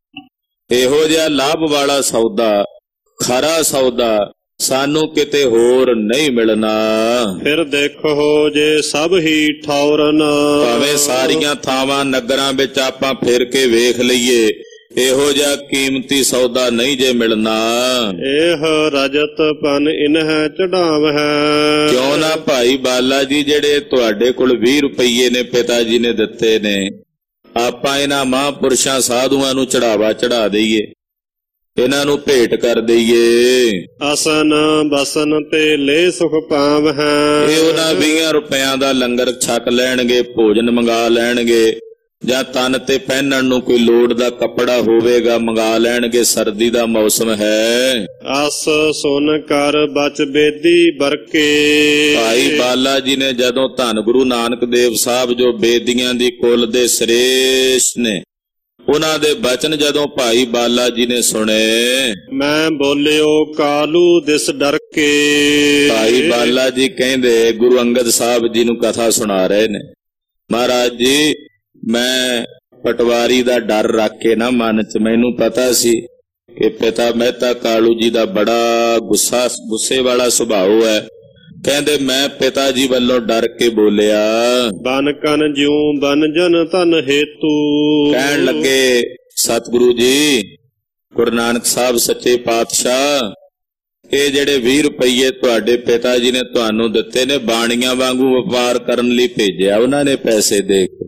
ਇਹੋ ਜਿਹਾ ਲਾਭ ਵਾਲਾ ਸੌਦਾ, ਖਰਾ ਸੌਦਾ ਸਾਨੂੰ ਕਿਤੇ ਹੋਰ ਨਹੀਂ ਮਿਲਣਾ। ਫਿਰ ਦੇਖੋ ਜੇ ਸਭ ਹੀ ਠੌਰਨ, ਭਾਵੇਂ ਸਾਰੀਆਂ ਥਾਵਾਂ ਨਗਰਾਂ ਵਿੱਚ ਆਪਾਂ ਫਿਰ ਕੇ ਵੇਖ ਲਈਏ, ਇਹੋ ਜਿਹਾ ਕੀਮਤੀ ਸੌਦਾ ਨਹੀਂ ਜੇ ਮਿਲਣਾ। ਇਹ ਰਜਤ ਪਨ ਇਨਹਿ ਚੜਾਵ ਹੈ। ਕਿਉਂ ਨਾ ਭਾਈ ਬਾਲਾ ਜੀ, ਜਿਹੜੇ ਤੁਹਾਡੇ ਕੋਲ ਵੀਹ ਰੁਪਈਏ ਨੇ ਪਿਤਾ ਜੀ ਨੇ ਦਿੱਤੇ ਨੇ, ਆਪਾਂ ਇਹਨਾਂ ਮਹਾਂਪੁਰਸ਼ਾਂ ਸਾਧੂਆਂ ਨੂੰ ਚੜਾਵਾ ਚੜਾ ਦਈਏ, ਇਹਨਾਂ ਨੂੰ ਭੇਟ ਕਰ ਦਈਏ। ਅਸਨ ਬਸਨ ਤੇ ਲੈ ਸੁਖ ਪਾਵ ਹੈ। ਇਹ ਉਹਨਾਂ ਵੀਹਾਂ ਰੁਪਇਆਂ ਦਾ ਲੰਗਰ ਛਕ ਲੈਣਗੇ, ਭੋਜਨ ਮੰਗਾ ਲੈਣਗੇ, ਜਾਂ ਤਨ ਤੇ ਪਹਿਨਣ ਨੂੰ ਕੋਈ ਲੋੜ ਦਾ ਕੱਪੜਾ ਹੋਵੇਗਾ ਮੰਗਾ ਲੈਣਗੇ, ਸਰਦੀ ਦਾ ਮੌਸਮ ਹੈ। ਅਸ ਸੁਨ ਕਰ ਬਚ ਬੇਦੀ ਬਰਕੇ। ਭਾਈ ਬਾਲਾ ਜੀ ਨੇ ਜਦੋਂ ਧੰਨ ਗੁਰੂ ਨਾਨਕ ਦੇਵ ਸਾਹਿਬ ਜੋ ਬੇਦੀਆਂ ਦੀ ਕੁਲ ਦੇ ਸ੍ਰੇਸ਼ਟ ਨੇ, ਉਹਨਾਂ ਦੇ ਬਚਨ ਜਦੋਂ ਭਾਈ ਬਾਲਾ ਜੀ ਨੇ ਸੁਣੇ, ਮੈਂ ਬੋਲਿਓ ਕਾਲੂ ਦਿਸ ਡਰ ਕੇ। ਭਾਈ ਬਾਲਾ ਜੀ ਕਹਿੰਦੇ, ਗੁਰੂ ਅੰਗਦ ਸਾਹਿਬ ਜੀ ਨੂੰ ਕਥਾ ਸੁਣਾ ਰਹੇ ਨੇ, ਮਹਾਰਾਜ ਜੀ ਮੈਂ ਪਟਵਾਰੀ ਦਾ ਡਰ ਰੱਖ ਕੇ ਨਾ ਮਨ ਚ, ਮੈਨੂੰ ਪਤਾ ਸੀ ਕਿ ਪਿਤਾ ਮਹਿਤਾ ਕਾਲੂ ਜੀ ਦਾ ਬੜਾ ਗੁੱਸਾ ਗੁੱਸੇ ਵਾਲਾ ਸੁਭਾਅ ਹੈ। ਕਹਿੰਦੇ ਮੈਂ ਪਿਤਾ ਜੀ ਵੱਲੋਂ ਡਰ ਕੇ ਬੋਲਿਆ, ਬਨ ਕਨ ਜਿਉ ਬਨ ਜਨ ਧਨ ਹੇਤੂ। ਕਹਿਣ ਲੱਗੇ ਸਤਿਗੁਰੂ ਜੀ, ਗੁਰੂ ਨਾਨਕ ਸਾਹਿਬ ਸੱਚੇ ਪਾਤਸ਼ਾਹ, ਇਹ ਜਿਹੜੇ ਵੀਹ ਰੁਪਈਏ ਤੁਹਾਡੇ ਪਿਤਾ ਜੀ ਨੇ ਤੁਹਾਨੂੰ ਦਿੱਤੇ ਨੇ, ਬਾਣੀਆਂ ਵਾਂਗੂ ਵਪਾਰ ਕਰਨ ਲਈ ਭੇਜਿਆ ਉਹਨਾਂ ਨੇ ਪੈਸੇ ਦੇ ਕੇ।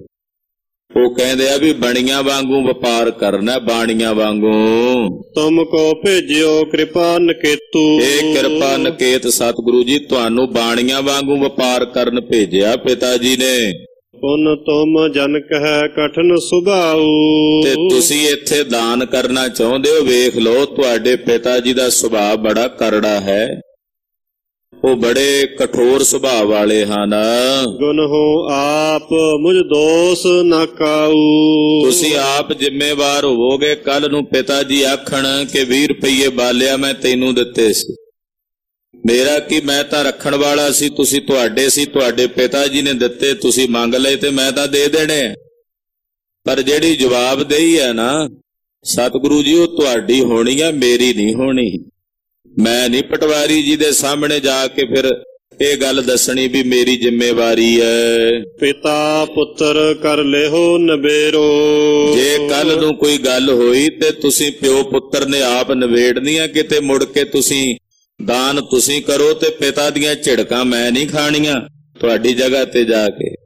ਉਹ ਕਹਿੰਦੇ ਆ ਵੀ ਬਣੀਆਂ ਵਾਂਗੂ ਵਪਾਰ ਕਰਨਾ, ਬਾਣੀਆਂ ਵਾਂਗੂ। ਤੁਮ ਕੋ ਭੇਜਿਓ ਕਿਰਪਾ ਨਕੇਤੂ। ਇਹ ਕਿਰਪਾ ਨਕੇਤ ਸਤਿਗੁਰੂ ਜੀ, ਤੁਹਾਨੂੰ ਬਾਣੀਆਂ ਵਾਂਗੂ ਵਪਾਰ ਕਰਨ ਭੇਜਿਆ ਪਿਤਾ ਜੀ ਨੇ। ਪੁਨ ਤੁਮ ਜਨਕ ਹੈ ਕਠਨ ਸੁਭਾਉ। ਤੇ ਤੁਸੀਂ ਇੱਥੇ ਦਾਨ ਕਰਨਾ ਚਾਹੁੰਦੇ ਹੋ, ਵੇਖ ਲਓ ਤੁਹਾਡੇ ਪਿਤਾ ਜੀ ਦਾ ਸੁਭਾਅ ਬੜਾ ਕਰੜਾ ਹੈ, ਉਹ ਬੜੇ ਕਠੋਰ ਸੁਭਾਅ ਵਾਲੇ ਹਨ। ਗੁਣ ਹੋ ਆਪ ਮੁਝ ਦੋਸ ਨਾ ਕਾਊ। ਤੁਸੀਂ ਆਪ ਜ਼ਿੰਮੇਵਾਰ ਹੋਵੋਗੇ, ਕੱਲ ਨੂੰ ਪਿਤਾ ਜੀ ਆਖਣ ਕਿ ਵੀਹ ਰੁਪਈਏ ਬਾਲਿਆ ਮੈਂ ਤੈਨੂੰ ਦਿੱਤੇ ਸੀ, ਮੇਰਾ ਕੀ, ਮੈਂ ਤਾਂ ਰੱਖਣ ਵਾਲਾ ਸੀ, ਤੁਸੀਂ ਤੁਹਾਡੇ ਸੀ, ਤੁਹਾਡੇ ਪਿਤਾ ਜੀ ਨੇ ਦਿੱਤੇ, ਤੁਸੀਂ ਮੰਗ ਲਏ ਤੇ ਮੈਂ ਤਾਂ ਦੇ ਦੇਣੇ। ਪਰ ਜਿਹੜੀ ਜਵਾਬਦੇਹੀ ਹੈ ਨਾ ਸਤਿਗੁਰੂ ਜੀ, ਉਹ ਤੁਹਾਡੀ ਹੋਣੀ ਆ, ਮੇਰੀ ਨਹੀਂ ਹੋਣੀ। ਮੈਂ ਨਹੀਂ ਪਟਵਾਰੀ ਜੀ ਦੇ ਸਾਹਮਣੇ ਜਾ ਕੇ ਫਿਰ ਇਹ ਗੱਲ ਦੱਸਣੀ ਵੀ ਮੇਰੀ ਜ਼ਿੰਮੇਵਾਰੀ ਹੈ। ਪਿਤਾ ਪੁੱਤਰ ਕਰ ਲਿਓ ਨਵੇਰੋ। ਜੇ ਕੱਲ ਨੂੰ ਕੋਈ ਗੱਲ ਹੋਈ ਤੇ ਤੁਸੀਂ ਪਿਓ ਪੁੱਤਰ ਨੇ ਆਪ ਨਵੇੜਨੀ ਆ, ਕਿਤੇ ਮੁੜ ਕੇ ਤੁਸੀਂ ਦਾਨ ਤੁਸੀਂ ਕਰੋ ਤੇ ਪਿਤਾ ਦੀਆਂ ਝਿੜਕਾਂ ਮੈਂ ਨਹੀਂ ਖਾਣੀਆਂ ਤੁਹਾਡੀ ਜਗ੍ਹਾ ਤੇ ਜਾ ਕੇ।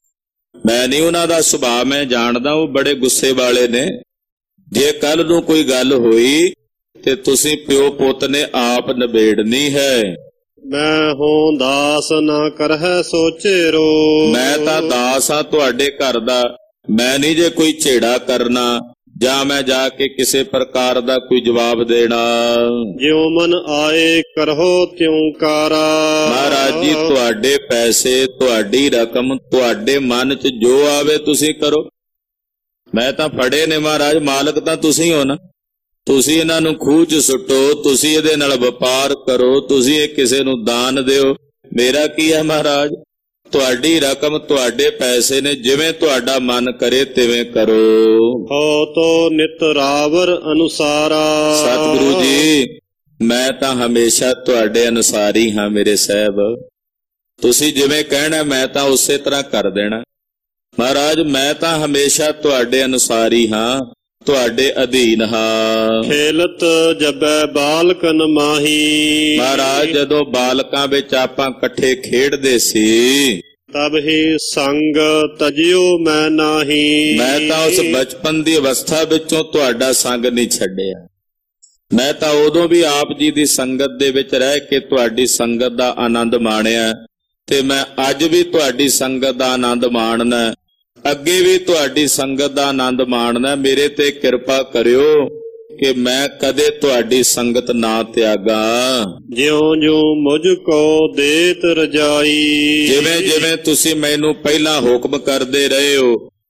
ਮੈਂ ਨਹੀਂ, ਉਹਨਾਂ ਦਾ ਸੁਭਾਅ ਮੈਂ ਜਾਣਦਾ, ਉਹ ਬੜੇ ਗੁੱਸੇ ਵਾਲੇ ਨੇ। ਜੇ ਕੱਲ ਨੂੰ ਕੋਈ ਗੱਲ ਹੋਈ ਤੇ ਤੁਸੀਂ ਪਿਓ ਪੁੱਤ ਨੇ ਆਪ ਨਿਬੇੜਨੀ ਹੈ। ਮੈਂ ਹੋਂ ਦਾਸ ਨਾ ਕਰਹਿ ਸੋਚੇਰੋ। ਮੈਂ ਤਾਂ ਦਾਸ ਆ ਤੁਹਾਡੇ ਘਰ ਦਾ, ਮੈਂ ਨਹੀਂ ਜੇ ਕੋਈ ਝੇੜਾ ਕਰਨਾ ਜਾਂ ਮੈਂ ਜਾ ਕੇ ਕਿਸੇ ਪ੍ਰਕਾਰ ਦਾ ਕੋਈ ਜਵਾਬ ਦੇਣਾ। ਜਿਉ ਮਨ ਆਏ ਕਰਹੋ ਤਿਉ ਕਾਰਾ। ਮਹਾਰਾਜ ਜੀ, ਤੁਹਾਡੇ ਪੈਸੇ, ਤੁਹਾਡੀ ਰਕਮ, ਤੁਹਾਡੇ ਮਨ ਚ ਜੋ ਆਵੇ ਤੁਸੀਂ ਕਰੋ। ਮੈਂ ਤਾਂ ਫੜੇ ਨੇ ਮਹਾਰਾਜ, ਮਾਲਕ ਤਾਂ ਤੁਸੀਂ ਹੋ ਨਾ। ਤੁਸੀਂ ਇਹਨਾਂ ਨੂੰ ਖੂਹ ਚ ਸੁੱਟੋ, ਤੁਸੀਂ ਇਹਦੇ ਨਾਲ ਵਪਾਰ ਕਰੋ, ਤੁਸੀਂ ਇਹ ਕਿਸੇ ਨੂੰ ਦਾਨ ਦਿਓ, ਮੇਰਾ ਕੀ ਹੈ ਮਹਾਰਾਜ। ਤੁਹਾਡੀ ਰਕਮ, ਤੁਹਾਡੇ ਪੈਸੇ ਨੇ, ਜਿਵੇਂ ਤੁਹਾਡਾ ਮਨ ਕਰੇ ਤਿਵੇਂ ਕਰੋ। ਹੋ ਤੋ ਨਿਤ ਰਾਵਰ ਅਨੁਸਾਰਾ। ਸਤਿਗੁਰੂ ਜੀ, ਮੈਂ ਤਾਂ ਹਮੇਸ਼ਾ ਤੁਹਾਡੇ ਅਨੁਸਾਰੀ ਹਾਂ ਮੇਰੇ ਸਾਹਿਬ। ਤੁਸੀਂ ਜਿਵੇਂ ਕਹਿਣਾ ਮੈਂ ਤਾਂ ਉਸੇ ਤਰ੍ਹਾਂ ਕਰ ਦੇਣਾ। ਮਹਾਰਾਜ, ਮੈਂ ਤਾਂ ਹਮੇਸ਼ਾ ਤੁਹਾਡੇ ਅਨੁਸਾਰੀ ਹਾਂ, ਤੁਹਾਡੇ ਅਧੀਨ ਹਾਂ। ਖੇਲਤ ਜਬੈ ਬਾਲਕਨ ਮਾਹੀ। ਮਹਾਰਾਜ, ਜਦੋਂ ਬਾਲਕਾਂ ਵਿੱਚ ਆਪਾਂ ਇਕੱਠੇ ਖੇਡਦੇ ਸੀ, ਤਬ ਹੀ ਸੰਗ ਤਜਿਓ ਮੈਂ ਨਾਹੀ। ਮੈਂ ਤਾਂ ਉਸ ਬਚਪਨ ਦੀ ਅਵਸਥਾ ਵਿੱਚੋਂ ਤੁਹਾਡਾ ਸੰਗ ਨਹੀਂ ਛੱਡਿਆ। ਮੈਂ ਤਾਂ ਉਦੋਂ ਵੀ ਆਪ ਜੀ ਦੀ ਸੰਗਤ ਦੇ ਵਿੱਚ ਰਹਿ ਕੇ ਤੁਹਾਡੀ ਸੰਗਤ ਦਾ ਆਨੰਦ ਮਾਣਿਆ, ਤੇ ਮੈਂ ਅੱਜ ਵੀ ਤੁਹਾਡੀ ਸੰਗਤ ਦਾ ਆਨੰਦ ਮਾਣਨਾ, ਅੱਗੇ ਵੀ ਤੁਹਾਡੀ ਸੰਗਤ ਦਾ ਆਨੰਦ ਮਾਣਨਾ। ਮੇਰੇ ਤੇ ਕਿਰਪਾ ਕਰਿਓ ਕਿ ਮੈਂ ਕਦੇ ਤੁਹਾਡੀ ਸੰਗਤ ਨਾ ਤਿਆਗਾਂ। ਜਿਉਂ ਜਿਉਂ ਮੁਝ ਕੋ ਦੇਤ ਰਜਾਈ। ਜਿਵੇਂ ਜਿਵੇਂ ਤੁਸੀਂ ਮੈਨੂੰ ਪਹਿਲਾਂ ਹੁਕਮ ਕਰਦੇ ਰਹੇ ਹੋ,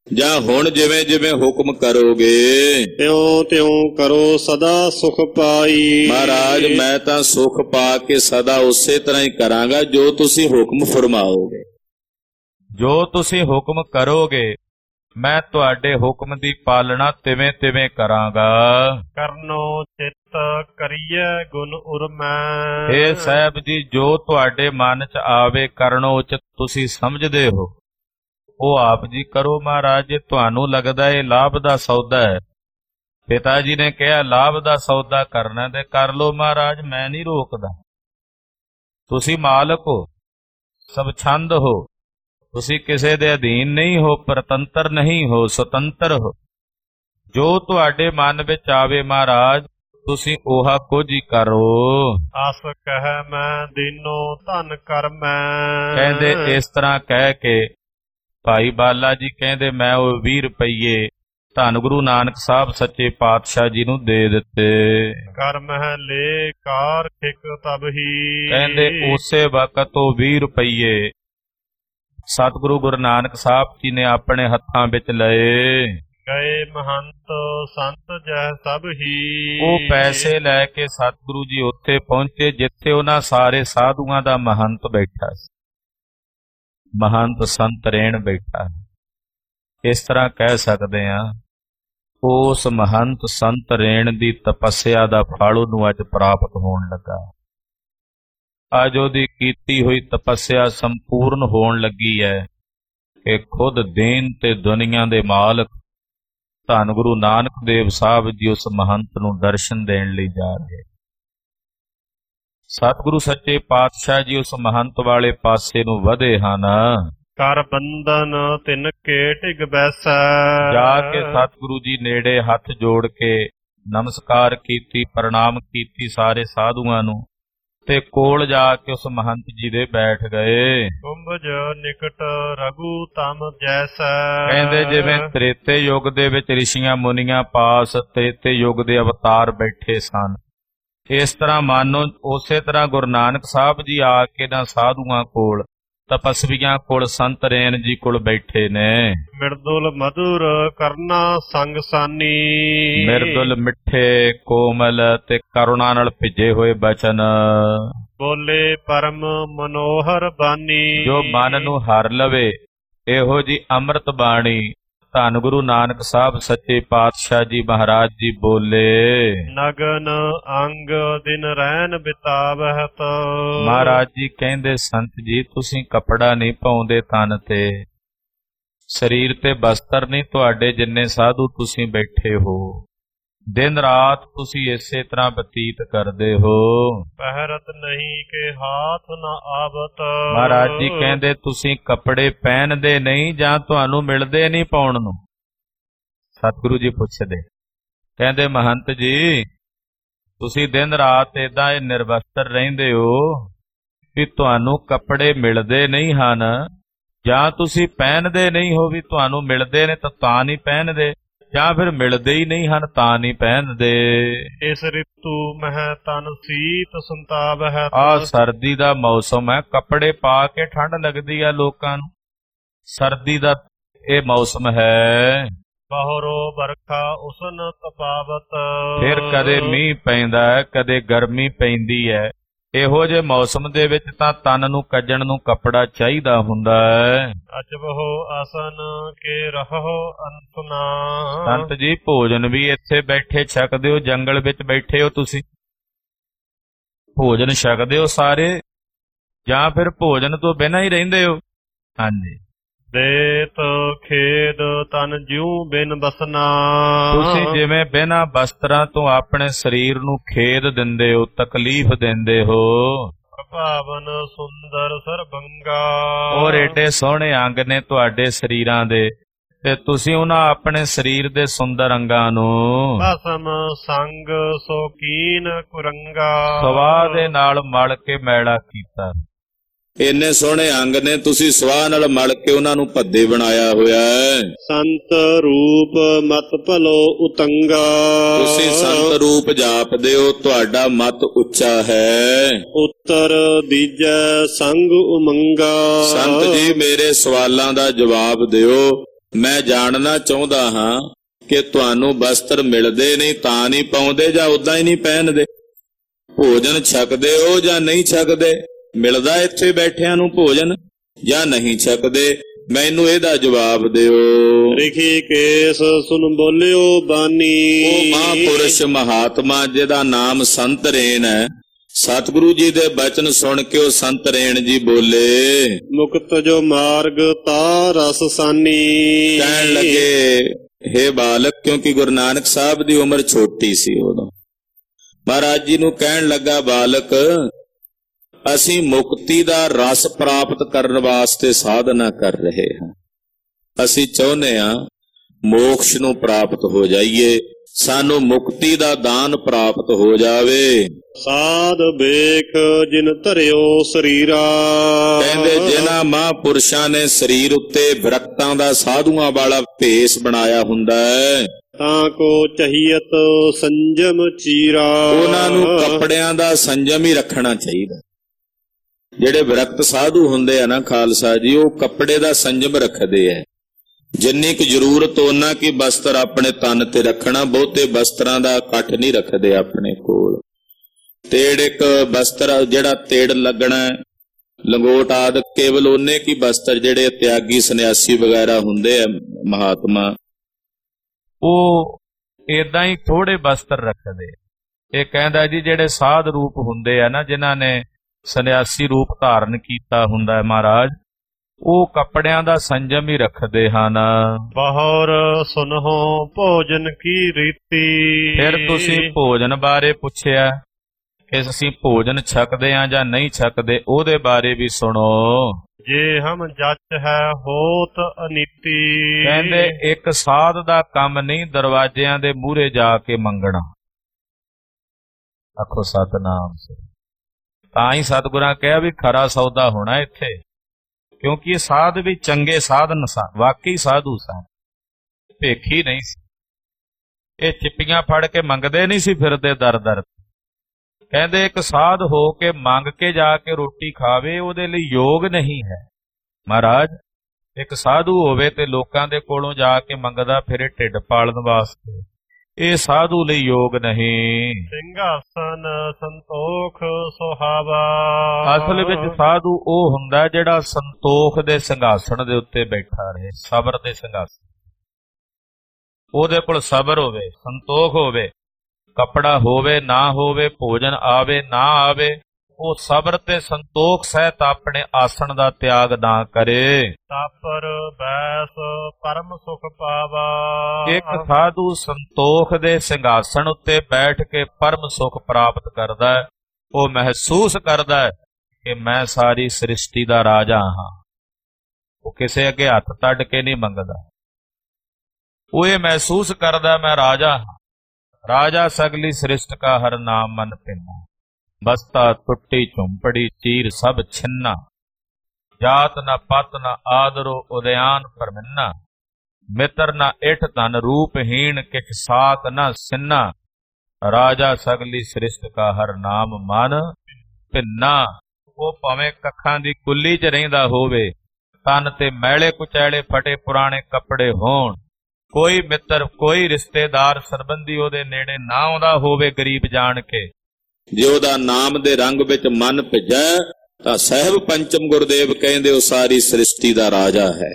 ਜਾਂ ਹੁਣ ਜਿਵੇਂ ਜਿਵੇਂ ਹੁਕਮ ਕਰੋਗੇ ਤਿਉ ਤਿਉ ਕਰੋ ਸਦਾ ਸੁਖ ਪਾਈ। ਮਹਾਰਾਜ ਮੈਂ ਤਾਂ ਸੁਖ ਪਾ ਕੇ ਸਦਾ ਉਸੇ ਤਰ੍ਹਾਂ ਹੀ ਕਰਾਂਗਾ ਜੋ ਤੁਸੀਂ ਹੁਕਮ ਫਰਮਾਓਗੇ। ਜੋ ਤੁਸੀਂ ਹੁਕਮ ਕਰੋਗੇ ਮੈਂ ਤੁਹਾਡੇ ਹੁਕਮ ਦੀ ਪਾਲਣਾ ਤਿਵੇਂ ਤਿਵੇਂ ਕਰਾਂਗਾ। ਕਰਨੋ ਚਿੱਤ ਕਰੀਏ ਗੁਣ ਉਰਮੈ। ਇਹ ਸਾਹਿਬ ਜੀ ਜੋ ਤੁਹਾਡੇ ਮਨ ਚ ਆਵੇ ਕਰਨੋ ਉਚਿਤ ਤੁਸੀਂ ਸਮਝਦੇ ਹੋ ਉਹ ਆਪ ਜੀ ਕਰੋ ਮਹਾਰਾਜ। ਜੇ ਤੁਹਾਨੂੰ ਲੱਗਦਾ ਇਹ ਲਾਭ ਦਾ ਸੌਦਾ ਹੈ, ਪਿਤਾ ਜੀ ਨੇ ਕਿਹਾ ਲਾਭ ਦਾ ਸੌਦਾ ਕਰਨਾ ਤੇ ਕਰ ਲੋ ਮਹਾਰਾਜ, ਮੈਂ ਨਹੀਂ ਰੋਕਦਾ। ਤੁਸੀਂ ਮਾਲਕ ਹੋ, ਸਵਛੰਦ ਹੋ, ਤੁਸੀਂ ਕਿਸੇ ਦੇ ਅਧੀਨ ਨਹੀਂ ਹੋ, ਪਰਤੰਤਰ ਨਹੀਂ ਹੋ, ਸੁਤੰਤਰ ਹੋ। ਜੋ ਤੁਹਾਡੇ ਮਨ ਵਿੱਚ ਆਵੇ ਮਹਾਰਾਜ ਤੁਸੀਂ ਉਹਾ ਕੁਝ ਹੀ ਕਰੋ। ਆਸ ਕਹਿ ਮੈਂ ਦੀਨੋ ਧਨ ਕਰ ਮੈਂ। ਕਹਿੰਦੇ ਇਸ ਤਰ੍ਹਾਂ ਕਹਿ ਕੇ ਭਾਈ ਬਾਲਾ ਜੀ ਕਹਿੰਦੇ ਮੈਂ ਉਹ ਵੀਹ ਰੁਪਈਏ ਧੰਨ ਗੁਰੂ ਨਾਨਕ ਸਾਹਿਬ ਸੱਚੇ ਪਾਤਸ਼ਾਹ ਜੀ ਨੂੰ ਦੇ ਦਿੱਤੇ। ਕਰ ਮਹਿ ਲੇ ਕਾਰ ਖਿਕ ਤਬ ਹੀ। ਕਹਿੰਦੇ ਉਸੇ ਵਕਤ ਉਹ ਵੀਹ ਰੁਪਈਏ ਸਤਿਗੁਰੂ ਗੁਰੂ ਨਾਨਕ ਸਾਹਿਬ ਜੀ ਨੇ ਆਪਣੇ ਹੱਥਾਂ ਵਿੱਚ ਲਏ। ਗਏ ਮਹੰਤ ਸੰਤ ਜੈ ਸਭ ਹੀ। ਉਹ ਪੈਸੇ ਲੈ ਕੇ ਸਤਿਗੁਰੂ ਜੀ ਉੱਥੇ ਪਹੁੰਚੇ ਜਿੱਥੇ ਉਹਨਾਂ ਸਾਰੇ ਸਾਧੂਆਂ ਦਾ ਮਹੰਤ ਬੈਠਾ ਸੀ। ਮਹੰਤ ਸੰਤ ਰੇਣ ਬੈਠਾ ਹੈ। ਇਸ ਤਰ੍ਹਾਂ ਕਹਿ ਸਕਦੇ ਹਾਂ ਉਸ ਮਹੰਤ ਸੰਤ ਰੇਣ ਦੀ ਤਪੱਸਿਆ ਦਾ ਫਲ ਉਹਨੂੰ ਅੱਜ ਪ੍ਰਾਪਤ ਹੋਣ ਲੱਗਾ। ਅੱਜ ਉਹਦੀ ਕੀਤੀ ਹੋਈ ਤਪੱਸਿਆ ਸੰਪੂਰਨ ਹੋਣ ਲੱਗੀ ਹੈ ਕਿ ਖੁਦ ਦੇਨ ਤੇ ਦੁਨੀਆ ਦੇ ਮਾਲਕ ਧੰਨ ਗੁਰੂ ਨਾਨਕ ਦੇਵ ਸਾਹਿਬ ਜੀ ਉਸ ਮਹੰਤ ਨੂੰ ਦਰਸ਼ਨ ਦੇਣ ਲਈ ਜਾ ਰਹੇ। ਸਤਿਗੁਰੂ ਸੱਚੇ ਪਾਤਸ਼ਾਹ ਜੀ ਉਸ ਮਹੰਤ ਵਾਲੇ ਪਾਸੇ ਨੂੰ ਵਧੇ ਹਨ। ਕਰ ਬੰਧਨ ਤਿਨ ਕੇ ਟਿਗ ਬੈਸੈ। ਜਾ ਕੇ ਸਤਿਗੁਰੂ ਜੀ ਨੇੜੇ ਹੱਥ ਜੋੜ ਕੇ ਨਮਸਕਾਰ ਕੀਤੀ, ਪ੍ਰਣਾਮ ਕੀਤੀ ਸਾਰੇ ਸਾਧੂਆਂ ਨੂੰ, ਤੇ ਕੋਲ ਜਾ ਕੇ ਉਸ ਮਹੰਤ ਜੀ ਦੇ ਬੈਠ ਗਏ। ਕੁੰਭਜ ਨਿਕਟ ਰਘੂ ਤਮ ਜੈਸੈ। ਕਹਿੰਦੇ ਜਿਵੇਂ ਤ੍ਰੇਤੇ ਯੁੱਗ ਦੇ ਵਿੱਚ ਰਿਸ਼ੀਆਂ ਮੁਨੀਆਂ ਪਾਸ ਤ੍ਰੇਤੇ ਯੁੱਗ ਦੇ ਅਵਤਾਰ ਬੈਠੇ ਸਨ, ਇਸ ਤਰ੍ਹਾਂ ਮਾਨੋ ਉਸੇ ਤਰ੍ਹਾਂ ਗੁਰੂ ਨਾਨਕ ਸਾਹਿਬ ਜੀ ਆ ਕੇ ਨਾ ਸਾਧੂਆਂ ਕੋਲ, ਤਪਸਵੀਆਂ ਕੋਲ, ਸੰਤ ਰੇਨ ਜੀ ਕੋਲ ਬੈਠੇ ਨੇ। ਮਿਰਦੁਲ ਮਧੁਰ ਕਰਨਾ ਸੰਗ ਸਾਨੀ। ਮਿਰਦੁਲ ਮਿੱਠੇ ਕੋਮਲ ਤੇ ਕਰੁਣਾ ਨਾਲ ਭਿੱਜੇ ਹੋਏ ਬਚਨ ਬੋਲੇ ਪਰਮ ਮਨੋਹਰ ਬਾਣੀ। ਜੋ ਮਨ ਨੂੰ ਹਰ ਲਵੇ ਇਹੋ ਜੀ ਅੰਮ੍ਰਿਤ ਬਾਣੀ ਧੰਨ ਗੁਰੂ ਨਾਨਕ ਸਾਹਿਬ ਸੱਚੇ ਪਾਤਸ਼ਾਹ ਜੀ ਮਹਾਰਾਜ ਜੀ ਬੋਲੇ। ਨਗਨ ਅੰਗ ਦਿਨ ਰਹਿਣ ਬਿਤਾਵਹਿਤ। ਮਹਾਰਾਜ ਜੀ ਕਹਿੰਦੇ ਸੰਤ ਜੀ ਤੁਸੀਂ ਕੱਪੜਾ ਨਹੀਂ ਪਾਉਂਦੇ ਤਨ ਤੇ, ਸਰੀਰ ਤੇ ਬਸਤਰ ਨਹੀਂ ਤੁਹਾਡੇ ਜਿੰਨੇ ਸਾਧੂ ਤੁਸੀਂ ਬੈਠੇ ਹੋ, ਦਿਨ ਰਾਤ ਤੁਸੀਂ ਇਸੇ ਤਰ੍ਹਾਂ ਬਤੀਤ ਕਰਦੇ ਹੋ। ਪਹਿਰਤ ਨਹੀਂ ਕਿ ਹਾਥ ਨਾ ਆਵਤ। ਮਹਾਰਾਜ ਜੀ ਕਹਿੰਦੇ ਤੁਸੀਂ ਕੱਪੜੇ ਪਹਿਨਦੇ ਨਹੀਂ ਜਾਂ ਤੁਹਾਨੂੰ ਮਿਲਦੇ ਨਹੀਂ ਪਾਉਣ ਨੂੰ। ਸਤਿਗੁਰੂ ਜੀ ਪੁੱਛਦੇ, ਕਹਿੰਦੇ ਮਹੰਤ ਜੀ ਤੁਸੀਂ ਦਿਨ ਰਾਤ ਏਦਾਂ ਇਹ ਨਿਰਵਸਤਰ ਰਹਿੰਦੇ ਹੋ ਵੀ ਤੁਹਾਨੂੰ ਕੱਪੜੇ ਮਿਲਦੇ ਨਹੀਂ ਹਨ, ਜਾਂ ਤੁਸੀਂ ਪਹਿਨਦੇ ਨਹੀਂ ਹੋ ਵੀ ਤੁਹਾਨੂੰ ਮਿਲਦੇ ਨੇ ਤਾਂ ਤਾਂ ਨਹੀਂ ਪਹਿਨਦੇ, ਜਾਂ ਫਿਰ ਮਿਲਦੇ ਹੀ ਨਹੀਂ ਹਨ ਤਾਂ ਨਹੀਂ ਪਹਿਨਦੇ। ਇਸ ਰਿਤੂ ਮਹਿ ਤਨ ਸੀਤ ਸੰਤਾਪ ਹੈ। ਆ ਸਰਦੀ ਦਾ ਮੌਸਮ ਹੈ, ਕੱਪੜੇ ਪਾ ਕੇ ਠੰਡ ਲੱਗਦੀ ਆ ਲੋਕਾਂ ਨੂੰ, ਸਰਦੀ ਦਾ ਇਹ ਮੌਸਮ ਹੈ। ਬਾਹਰੋ ਵਰਖਾ ਉਸਨ ਤਪਾਵਤ। ਫਿਰ ਕਦੇ ਮੀਂਹ ਪੈਂਦਾ ਹੈ, ਕਦੇ ਗਰਮੀ ਪੈਂਦੀ ਹੈ। ਇਹੋ ਜਿਹੇ ਮੌਸਮ ਦੇ ਵਿੱਚ ਤਾਂ ਤਨ ਨੂੰ ਕੱਜਣ ਨੂੰ ਕੱਪੜਾ ਚਾਹੀਦਾ ਹੁੰਦਾ ਹੈ। ਅਜਬਹੁ ਆਸਨ ਕੇ ਰਹੋ ਅੰਤਨਾ। ਸੰਤ ਜੀ ਭੋਜਨ ਵੀ ਇੱਥੇ ਬੈਠੇ ਛਕਦੇ ਹੋ, ਜੰਗਲ ਵਿੱਚ ਬੈਠੇ ਹੋ ਤੁਸੀਂ, ਭੋਜਨ ਛਕਦੇ ਹੋ ਸਾਰੇ, ਜਾਂ ਫਿਰ ਭੋਜਨ ਤੋਂ ਬਿਨਾਂ ਹੀ ਰਹਿੰਦੇ ਹੋ? ਹਾਂਜੀ। ਦੇਤ ਖੇਦ ਤਨ ਜਿਉ ਬਿਨ ਬਸਨਾ। ਤੁਸੀਂ ਜਿਵੇਂ ਬਿਨਾਂ ਬਸਤਰਾਂ ਤੋਂ ਆਪਣੇ ਸਰੀਰ ਨੂੰ ਖੇਦ ਦਿੰਦੇ ਹੋ, ਤਕਲੀਫ ਦਿੰਦੇ ਹੋ। ਭਾਵਨ ਸੁੰਦਰ ਸਰਬੰਗਾ। ਔਰ ਏਡੇ ਸੋਹਣੇ ਅੰਗ ਨੇ ਤੁਹਾਡੇ ਸਰੀਰਾਂ ਦੇ, ਤੇ ਤੁਸੀਂ ਉਹਨਾਂ ਆਪਣੇ ਸਰੀਰ ਦੇ ਸੁੰਦਰ ਅੰਗਾਂ ਨੂੰ ਭਸਮ ਸੰਗ ਸੋਕੀਨ ਕੁਰੰਗਾ। ਸਵਾਹ ਦੇ ਨਾਲ ਮਲ ਕੇ ਮੈਲਾ ਕੀਤਾ। ਇੰਨੇ ਸੋਹਣੇ ਅੰਗ ਨੇ, ਤੁਸੀਂ ਸਵਾਹ ਨਾਲ ਮਲ ਕੇ ਉਹਨਾਂ ਨੂੰ ਭੱਦੇ ਬਣਾਇਆ ਹੋਇਆ ਹੈ। ਸੰਤ ਰੂਪ ਮਤ ਭਲੋ ਉਤੰਗਾ। ਤੁਸੀਂ ਸੰਤ ਰੂਪ ਜਾਪਦੇ ਹੋ, ਤੁਹਾਡਾ ਮਤ ਉੱਚਾ ਹੈ। ਉੱਤਰ ਦੀਜੈ ਸੰਗ ਉਮੰਗਾ। ਸੰਤ ਜੀ ਮੇਰੇ ਸਵਾਲਾਂ ਦਾ ਜਵਾਬ ਦਿਓ, ਮੈਂ ਜਾਣਨਾ ਚਾਹੁੰਦਾ ਹਾਂ ਕਿ ਤੁਹਾਨੂੰ ਵਸਤਰ ਮਿਲਦੇ ਨਹੀਂ ਤਾਂ ਨਹੀਂ ਪਾਉਂਦੇ ਜਾਂ ਉਦਾਂ ਹੀ ਨਹੀਂ ਪਹਿਨਦੇ? ਭੋਜਨ ਛਕਦੇ ਹੋ ਜਾਂ ਨਹੀਂ ਛਕਦੇ? ਮਿਲਦਾ ਇੱਥੇ ਬੈਠਿਆਂ ਨੂੰ ਭੋਜਨ ਜਾਂ ਨਹੀਂ ਛਕਦੇ? ਮੈਨੂੰ ਇਹਦਾ ਜਵਾਬ ਦਿਓ। ਰਿਖੀਕੇਸ ਸੁਨ ਬੋਲਿਓ ਬਾਨੀ। ਉਹ ਮਹਾਂਪੁਰਸ਼ ਮਹਾਤਮਾ ਜਿਹਦਾ ਨਾਮ ਸੰਤ ਰੇਨ ਹੈ, ਸਤਿਗੁਰੂ ਜੀ ਦੇ ਬਚਨ ਸੁਣ ਕੇ ਉਹ ਸੰਤ ਰੇਨ ਜੀ ਬੋਲੇ, ਮੁਕਤ ਜੋ ਮਾਰਗ ਤਾ ਰਸ ਸਾਨੀ। ਕਹਿਣ ਲੱਗੇ, ਹੇ ਬਾਲਕ, ਕਿਉਂਕਿ ਗੁਰੂ ਨਾਨਕ ਸਾਹਿਬ ਦੀ ਉਮਰ ਛੋਟੀ ਸੀ ਉਦੋਂ, ਮਹਾਰਾਜ ਜੀ ਨੂੰ ਕਹਿਣ ਲੱਗਾ, ਬਾਲਕ, ਅਸੀਂ ਮੁਕਤੀ ਦਾ ਰਸ ਪ੍ਰਾਪਤ ਕਰਨ ਵਾਸਤੇ ਸਾਧਨਾ ਕਰ ਰਹੇ ਹਾਂ। ਅਸੀਂ ਚਾਹੁੰਦੇ ਹਾਂ ਮੋਕਸ਼ ਨੂੰ ਪ੍ਰਾਪਤ ਹੋ ਜਾਈਏ, ਸਾਨੂੰ ਮੁਕਤੀ ਦਾ ਦਾਨ ਪ੍ਰਾਪਤ ਹੋ ਜਾਵੇ। ਸਾਧ ਵੇਖ ਜਿਨ ਧਰਿਓ ਸਰੀਰਾ। ਕਹਿੰਦੇ ਜਿਨ੍ਹਾਂ ਮਹਾਂਪੁਰਸ਼ਾਂ ਨੇ ਸਰੀਰ ਉੱਤੇ ਵਿਰਕਤਾਂ ਦਾ, ਸਾਧੂਆਂ ਵਾਲਾ ਭੇਸ ਬਣਾਇਆ ਹੁੰਦਾ ਹੈ, ਤਾਂ ਕੋ ਚਹੀਅਤ ਸੰਜਮ ਚੀਰਾ। ਉਹਨਾਂ ਨੂੰ ਕੱਪੜਿਆਂ ਦਾ ਸੰਜਮ ਹੀ ਰੱਖਣਾ ਚਾਹੀਦਾ। ਜਿਹੜੇ ਵਿਰਕਤ ਸਾਧੂ ਹੁੰਦੇ ਆ ਨਾ ਖਾਲਸਾ ਜੀ, ਉਹ ਕੱਪੜੇ ਦਾ ਸੰਜਮ ਰੱਖਦੇ ਆ। ਜਿੰਨੀ ਕੁ ਜ਼ਰੂਰਤ ਉਹਨਾਂ ਕੀ ਬਸਤਰ ਆਪਣੇ ਤਨ ਤੇ ਰੱਖਣਾ, ਬਹੁਤੇ ਬਸਤਰਾਂ ਦਾ ਇਕੱਠ ਨਹੀਂ ਰੱਖਦੇ ਆਪਣੇ ਕੋਲ। ਤੇੜ ਇੱਕ ਬਸਤਰ ਜਿਹੜਾ ਤੇੜ ਲੱਗਣਾ, ਲੰਗੋਟ ਆਦਿ, ਕੇਵਲ ਉਹਨੇ ਕੀ ਬਸਤਰ ਜਿਹੜੇ ਤਿਆਗੀ ਸੰਨਿਆਸੀ ਵਗੈਰਾ ਹੁੰਦੇ ਆ ਮਹਾਤਮਾ, ਉਹ ਏਦਾਂ ਹੀ ਥੋੜੇ ਬਸਤਰ ਰੱਖਦੇ। ਇਹ ਕਹਿੰਦਾ ਜੀ ਜਿਹੜੇ ਸਾਧ ਰੂਪ ਹੁੰਦੇ ਆ ਨਾ, ਜਿਨ੍ਹਾਂ ਨੇ ਸੰਨਿਆਸੀ ਰੂਪ ਧਾਰਨ ਕੀਤਾ ਹੁੰਦਾ ਹੈ ਮਹਾਰਾਜ, ਉਹ ਕੱਪੜਿਆਂ ਦਾ ਸੰਜਮ ਹੀ ਰੱਖਦੇ ਹਨ। ਬਹੁਰ ਸੁਨਹੁ ਭੋਜਨ ਕੀ ਰੀਤੀ। ਫਿਰ ਤੁਸੀਂ ਭੋਜਨ ਬਾਰੇ ਪੁੱਛਿਆ ਕਿ ਅਸੀਂ ਭੋਜਨ ਛਕਦੇ ਹਾਂ ਜਾਂ ਨਹੀਂ ਛਕਦੇ, ਉਹਦੇ ਬਾਰੇ ਵੀ ਸੁਣੋ। ਜੇ ਹਮ ਜੱਚ ਹੈ ਹੋਤ ਅਨੀਤੀ। ਕਹਿੰਦੇ ਇੱਕ ਸਾਧ ਦਾ ਕੰਮ ਨਹੀਂ ਦਰਵਾਜ਼ਿਆਂ ਦੇ ਮੂਹਰੇ ਜਾ ਕੇ ਮੰਗਣਾ। ਆਖੋ ਸਤਿਨਾਮ ਸ੍ਰੀ। ਤਾਂ ਹੀ ਸਤਿਗੁਰਾਂ ਕਿਹਾ ਵੀ ਖਰਾ ਸੌਦਾ ਹੋਣਾ ਇੱਥੇ, ਕਿਉਂਕਿ ਇਹ ਸਾਧ ਵੀ ਚੰਗੇ ਸਾਧਨ ਸਨ, ਵਾਕਈ ਸਾਧੂ ਸਨ, ਭੇਖੀ ਨਹੀਂ ਸੀ। ਇਹ ਚਿੱਪੀਆਂ ਫੜ ਕੇ ਮੰਗਦੇ ਨਹੀਂ ਸੀ ਫਿਰਦੇ ਦਰ ਦਰ। ਕਹਿੰਦੇ ਇੱਕ ਸਾਧ ਹੋ ਕੇ ਮੰਗ ਕੇ ਜਾ ਕੇ ਰੋਟੀ ਖਾਵੇ, ਉਹਦੇ ਲਈ ਯੋਗ ਨਹੀਂ ਹੈ ਮਹਾਰਾਜ। ਇੱਕ ਸਾਧੂ ਹੋਵੇ ਤੇ ਲੋਕਾਂ ਦੇ ਕੋਲੋਂ ਜਾ ਕੇ ਮੰਗਦਾ ਫਿਰੇ ਢਿੱਡ ਪਾਲਣ ਵਾਸਤੇ, ਇਹ ਸਾਧੂ ਲਈ ਯੋਗ ਨਹੀਂ। ਸਿੰਘਾਸਨ ਸੰਤੋਖ ਸੁਹਾਵਾ। ਅਸਲ ਵਿੱਚ ਸਾਧੂ ਉਹ ਹੁੰਦਾ ਜਿਹੜਾ ਸੰਤੋਖ ਦੇ ਸਿੰਘਾਸਣ ਦੇ ਉੱਤੇ ਬੈਠਾ ਰਹੇ, ਸਬਰ ਦੇ ਸਿੰਘਾਸਣ। ਉਹਦੇ ਕੋਲ ਸਬਰ ਹੋਵੇ, ਸੰਤੋਖ ਹੋਵੇ, ਕੱਪੜਾ ਹੋਵੇ ਨਾ ਹੋਵੇ, ਭੋਜਨ ਆਵੇ ਨਾ ਆਵੇ, ਉਹ ਸਬਰ ਤੇ ਸੰਤੋਖ ਸਹਿਤ ਆਪਣੇ ਆਸਣ ਦਾ ਤਿਆਗ ਨਾ ਕਰੇ। ਤਾਪਰ ਬੈਸ ਪਰਮ ਸੁਖ ਪਾਵਾ। ਇੱਕ ਸਾਧੂ ਸੰਤੋਖ ਦੇ ਸਿੰਘਾਸਣ ਉੱਤੇ ਬੈਠ ਕੇ ਪਰਮ ਸੁਖ ਪ੍ਰਾਪਤ ਕਰਦਾ ਹੈ। ਉਹ ਮਹਿਸੂਸ ਕਰਦਾ ਹੈ ਕਿ ਮੈਂ ਸਾਰੀ ਸ੍ਰਿਸ਼ਟੀ ਦਾ ਰਾਜਾ ਹਾਂ। ਉਹ ਕਿਸੇ ਅੱਗੇ ਹੱਥ ਟੱਡ ਕੇ ਨਹੀਂ ਮੰਗਦਾ, ਉਹ ਇਹ ਮਹਿਸੂਸ ਕਰਦਾ ਮੈਂ ਰਾਜਾ ਹਾਂ। ਰਾਜਾ ਸਗਲੀ ਸ੍ਰਿਸ਼ਟ ਕਾ ਹਰ ਨਾਮ ਮਨ ਪਿੰਨਾ। ਬਸਤਾ ਟੁੱਟੀ ਝੁੰਪੜੀ ਚੀਰ ਸਭ ਛਿੰਨਾ। ਜਾਤ ਨ ਪਤ ਨ ਆਦਰੋ ਉਦਿਆਨ ਪਰਮਿੰਨਾ। ਮਿੱਤਰ ਨ ਇਠ ਧਨ ਰੂਪਹੀਣ ਕਿਛ ਸਾਕ ਨ ਸਿੰਨਾ। ਰਾਜਾ ਸਗਲੀ ਸ੍ਰਿਸ਼ਟ ਕਾ ਹਰ ਨਾਮ ਮਨ ਪਿੰਨਾ। ਉਹ ਭਾਵੇਂ ਕੱਖਾਂ ਦੀ ਕੁੱਲੀ 'ਚ ਰਹਿੰਦਾ ਹੋਵੇ, ਤਨ ਤੇ ਮੈਲੇ ਕੁਚੈਲੇ ਫਟੇ ਪੁਰਾਣੇ ਕੱਪੜੇ ਹੋਣ, ਕੋਈ ਮਿੱਤਰ ਕੋਈ ਰਿਸ਼ਤੇਦਾਰ ਸਰਬੰਧੀ ਉਹਦੇ ਨੇੜੇ ਨਾ ਆਉਂਦਾ ਹੋਵੇ ਗਰੀਬ ਜਾਣ ਕੇ, ਜੇ ਉਹਦਾ ਨਾਮ ਦੇ ਰੰਗ ਵਿੱਚ ਮਨ ਭਿੱਜੈ ਤਾਂ ਸਾਹਿਬ ਪੰਚਮ ਗੁਰਦੇਵ ਕਹਿੰਦੇ ਉਹ ਸਾਰੀ ਸ੍ਰਿਸ਼ਟੀ ਦਾ ਰਾਜਾ ਹੈ।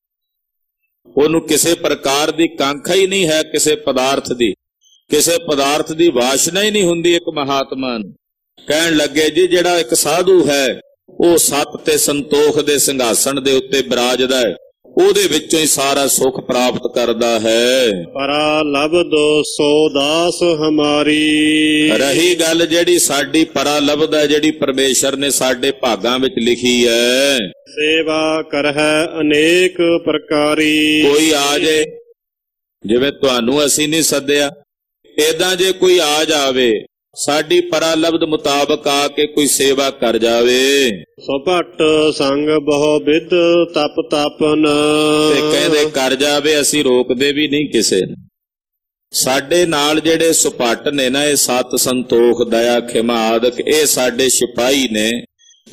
ਉਹਨੂੰ ਕਿਸੇ ਪ੍ਰਕਾਰ ਦੀ ਕਾਂਖਾ ਹੀ ਨਹੀਂ ਹੈ, ਕਿਸੇ ਪਦਾਰਥ ਦੀ, ਕਿਸੇ ਪਦਾਰਥ ਦੀ ਵਾਸ਼ਨਾ ਹੀ ਨਹੀਂ ਹੁੰਦੀ ਇੱਕ ਮਹਾਤਮਾ ਨੂੰ। ਕਹਿਣ ਲੱਗੇ ਜੀ ਜਿਹੜਾ ਇੱਕ ਸਾਧੂ ਹੈ ਉਹ ਸਤ ਤੇ ਸੰਤੋਖ ਦੇ ਸਿੰਘਾਸਣ ਦੇ ਉੱਤੇ ਬਿਰਾਜਦਾ ਹੈ, ਉਹਦੇ ਵਿੱਚੋਂ ਹੀ ਸਾਰਾ ਸੁੱਖ ਪ੍ਰਾਪਤ ਕਰਦਾ ਹੈ। ਪਰਾ ਲਬਦੋ ਸੋ ਦਾਸ ਹਮਾਰੀ। ਰਹੀ ਗੱਲ ਜਿਹੜੀ ਸਾਡੀ ਪਰਾ ਲਬਦਾ, ਜਿਹੜੀ ਪਰਮੇਸ਼ਰ ਨੇ ਸਾਡੇ ਭਾਗਾਂ ਵਿੱਚ ਲਿਖੀ ਹੈ, ਸੇਵਾ ਕਰਹਿ ਅਨੇਕ ਪ੍ਰਕਾਰੀ। ਕੋਈ ਆ ਜੇ, ਜਿਵੇਂ ਤੁਹਾਨੂੰ ਅਸੀਂ ਨਹੀਂ ਸੱਦਿਆ, ਏਦਾਂ ਜੇ ਕੋਈ ਆ ਜਾਵੇ ਸਾਡੀ ਪਰਾ ਲਬਦ ਮੁਤਾਬਕ ਆ ਕੇ ਕੋਈ ਸੇਵਾ ਕਰ ਜਾਵੇ। ਸੁਭਟ ਸੰਗ ਬਹੁ ਵਿਦ ਤਪ ਤਪਨ। ਤੇ ਕਹਿੰਦੇ ਕਰ ਜਾਵੇ, ਅਸੀਂ ਰੋਕਦੇ ਵੀ ਨਹੀਂ ਕਿਸੇ ਨੂੰ। ਸਾਡੇ ਨਾਲ ਜਿਹੜੇ ਸੁਪੱਟ ਨੇ ਨਾ, ਇਹ ਸਤ ਸੰਤੋਖ ਦਇਆ ਖਿਮਾ ਆਦਿਕ, ਇਹ ਸਾਡੇ ਸਿਪਾਹੀ ਨੇ,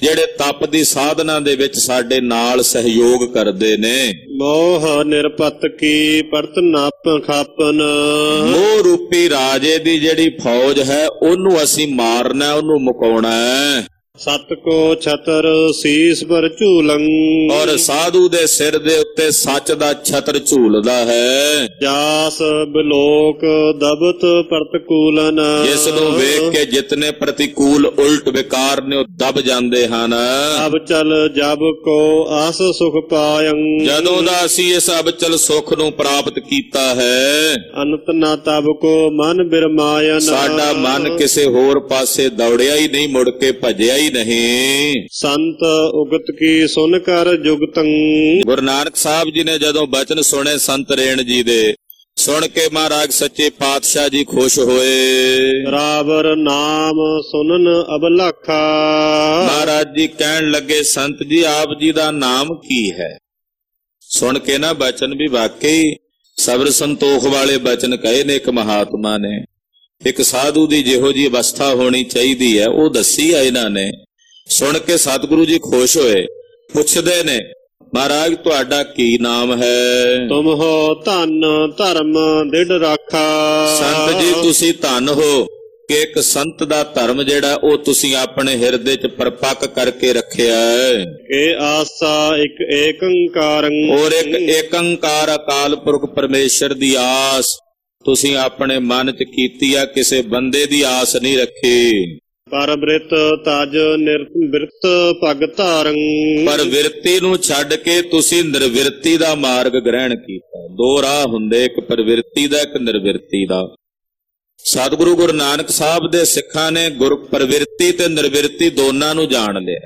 ਜਿਹੜੇ ਤਪ ਦੀ ਸਾਧਨਾ ਦੇ ਵਿੱਚ ਸਾਡੇ ਨਾਲ ਸਹਿਯੋਗ ਕਰਦੇ ਨੇ। ਮੋਹ ਨਿਰਪਤ ਕੀ ਪਰਤ ਨਾਪ ਖਾਪਨ, ਮੋਹ ਰੂਪੀ ਰਾਜੇ ਦੀ ਜਿਹੜੀ ਫੌਜ ਹੈ ਉਹਨੂੰ ਅਸੀਂ ਮਾਰਨਾ, ਉਹਨੂੰ ਮੁਕਾਉਣਾ ਹੈ। ਸਤ ਕੋ ਛਤਰ ਸੀਸ ਪਰ ਝੂਲੰ, ਔਰ ਸਾਧੂ ਦੇ ਸਿਰ ਦੇ ਉੱਤੇ ਸੱਚ ਦਾ ਛਤਰ ਝੂਲਦਾ ਹੈ। ਜਾਸ ਬਿਲੋਕ ਦਬਤ ਪ੍ਰਤਕੂਲਨ, ਜਿਸ ਨੂੰ ਵੇਖ ਕੇ ਜਿਤਨੇ ਪ੍ਰਤੀਕੂਲ ਉਲਟ ਵਿਕਾਰ ਨੇ ਉਹ ਦਬ ਜਾਂਦੇ ਹਨ। ਅਬ ਚਲ ਜਬ ਕੋ ਆਸ ਸੁਖ ਪਾਇੰ, ਜਦੋਂ ਦਾ ਅਸੀਂ ਇਸ ਅਬਚਲ ਸੁਖ ਨੂੰ ਪ੍ਰਾਪਤ ਕੀਤਾ ਹੈ, ਅਨੰਤ ਨਾ ਤਬ ਕੋ ਮਨ ਬਿਰਮਾਇਨ, ਸਾਡਾ ਮਨ ਕਿਸੇ ਹੋਰ ਪਾਸੇ ਦੌੜਿਆ ਹੀ ਨਹੀਂ, ਮੁੜ ਕੇ ਭਜਿਆ ਹੀ ਨਹੀਂ। ਸੰਤ ਉਗਤ ਕੀ ਸੁਨ ਕਰ ਜੁਗਤੰ, ਗੁਰੂ ਨਾਨਕ ਸਾਹਿਬ ਜੀ ਨੇ ਜਦੋਂ ਬਚਨ ਸੁਣੇ ਸੰਤ ਰੇਣ ਜੀ ਦੇ, ਸੁਣ ਕੇ ਮਹਾਰਾਜ ਸੱਚੇ ਪਾਤਸ਼ਾਹ ਜੀ ਖੁਸ਼ ਹੋਏ। ਰਾਵਰ ਨਾਮ ਸੁਨਨ ਅਬਲਾਖਾ, ਮਹਾਰਾਜ ਜੀ ਕਹਿਣ ਲੱਗੇ ਸੰਤ ਜੀ ਆਪ ਜੀ ਦਾ ਨਾਮ ਕੀ ਹੈ? ਸੁਣ ਕੇ ਨਾ ਬਚਨ ਵੀ ਵਾਕਈ ਸਬਰ ਸੰਤੋਖ ਵਾਲੇ ਬਚਨ ਕਹੇ ਨੇ ਇੱਕ ਮਹਾਤਮਾ ਨੇ। ਇੱਕ ਸਾਧੂ ਦੀ ਜਿਹੋ ਜੀ ਅਵਸਥਾ ਹੋਣੀ ਚਾਹੀਦੀ ਹੈ ਉਹ ਦੱਸੀ ਆ ਇਹਨਾਂ ਨੇ। ਸੁਣ ਕੇ ਸਤਿਗੁਰੂ ਜੀ ਖੁਸ਼ ਹੋਏ, ਪੁੱਛਦੇ ਨੇ ਮਹਾਰਾਜ ਤੁਹਾਡਾ ਕੀ ਨਾਮ ਹੈ? ਤੁਮ ਹੋ ਧਨ ਧਰਮ ਦਿੜ ਰਾਖਾ, ਸੰਤ ਜੀ ਤੁਸੀਂ ਧਨ ਹੋ ਕਿ ਇੱਕ ਸੰਤ ਦਾ ਧਰਮ ਜਿਹੜਾ ਉਹ ਤੁਸੀਂ ਆਪਣੇ ਹਿਰਦੇ 'ਚ ਪਰਪੱਕ ਕਰਕੇ ਰੱਖਿਆ ਹੈ। ਕਿ ਆਸਾ ਇੱਕ ਏਕੰਕਾਰੰ, ਔਰ ਇੱਕ ਏਕੰਕਾਰ ਅਕਾਲ ਪੁਰਖ ਪਰਮੇਸ਼ਰ ਦੀ ਆਸ ਤੁਸੀਂ ਆਪਣੇ ਮਨ 'ਚ ਕੀਤੀ ਆ, ਕਿਸੇ ਬੰਦੇ ਦੀ ਆਸ ਨਹੀਂ ਰੱਖੀ। ਪਰ ਬ੍ਰਿਤ ਤਜ ਨਿਰਵਿਰਤ ਪਗ ਧਾਰੰ, ਪਰ ਵਿਰਤੀ ਨੂੰ ਛੱਡ ਕੇ ਤੁਸੀਂ ਨਿਰਵਿਰਤੀ ਦਾ ਮਾਰਗ ਗ੍ਰਹਿਣ ਕੀਤਾ। ਦੋ ਰਾਹ ਹੁੰਦੇ, ਇੱਕ ਪ੍ਰਵਿਰਤੀ ਦਾ, ਇੱਕ ਨਿਰਵਿਰਤੀ ਦਾ। ਸਤਿਗੁਰੂ ਗੁਰੂ ਨਾਨਕ ਸਾਹਿਬ ਦੇ ਸਿੱਖਾਂ ਨੇ ਗੁਰ ਪ੍ਰਵਿਰਤੀ ਤੇ ਨਿਰਵਿਰਤੀ ਦੋਨਾਂ ਨੂੰ ਜਾਣ ਲਿਆ।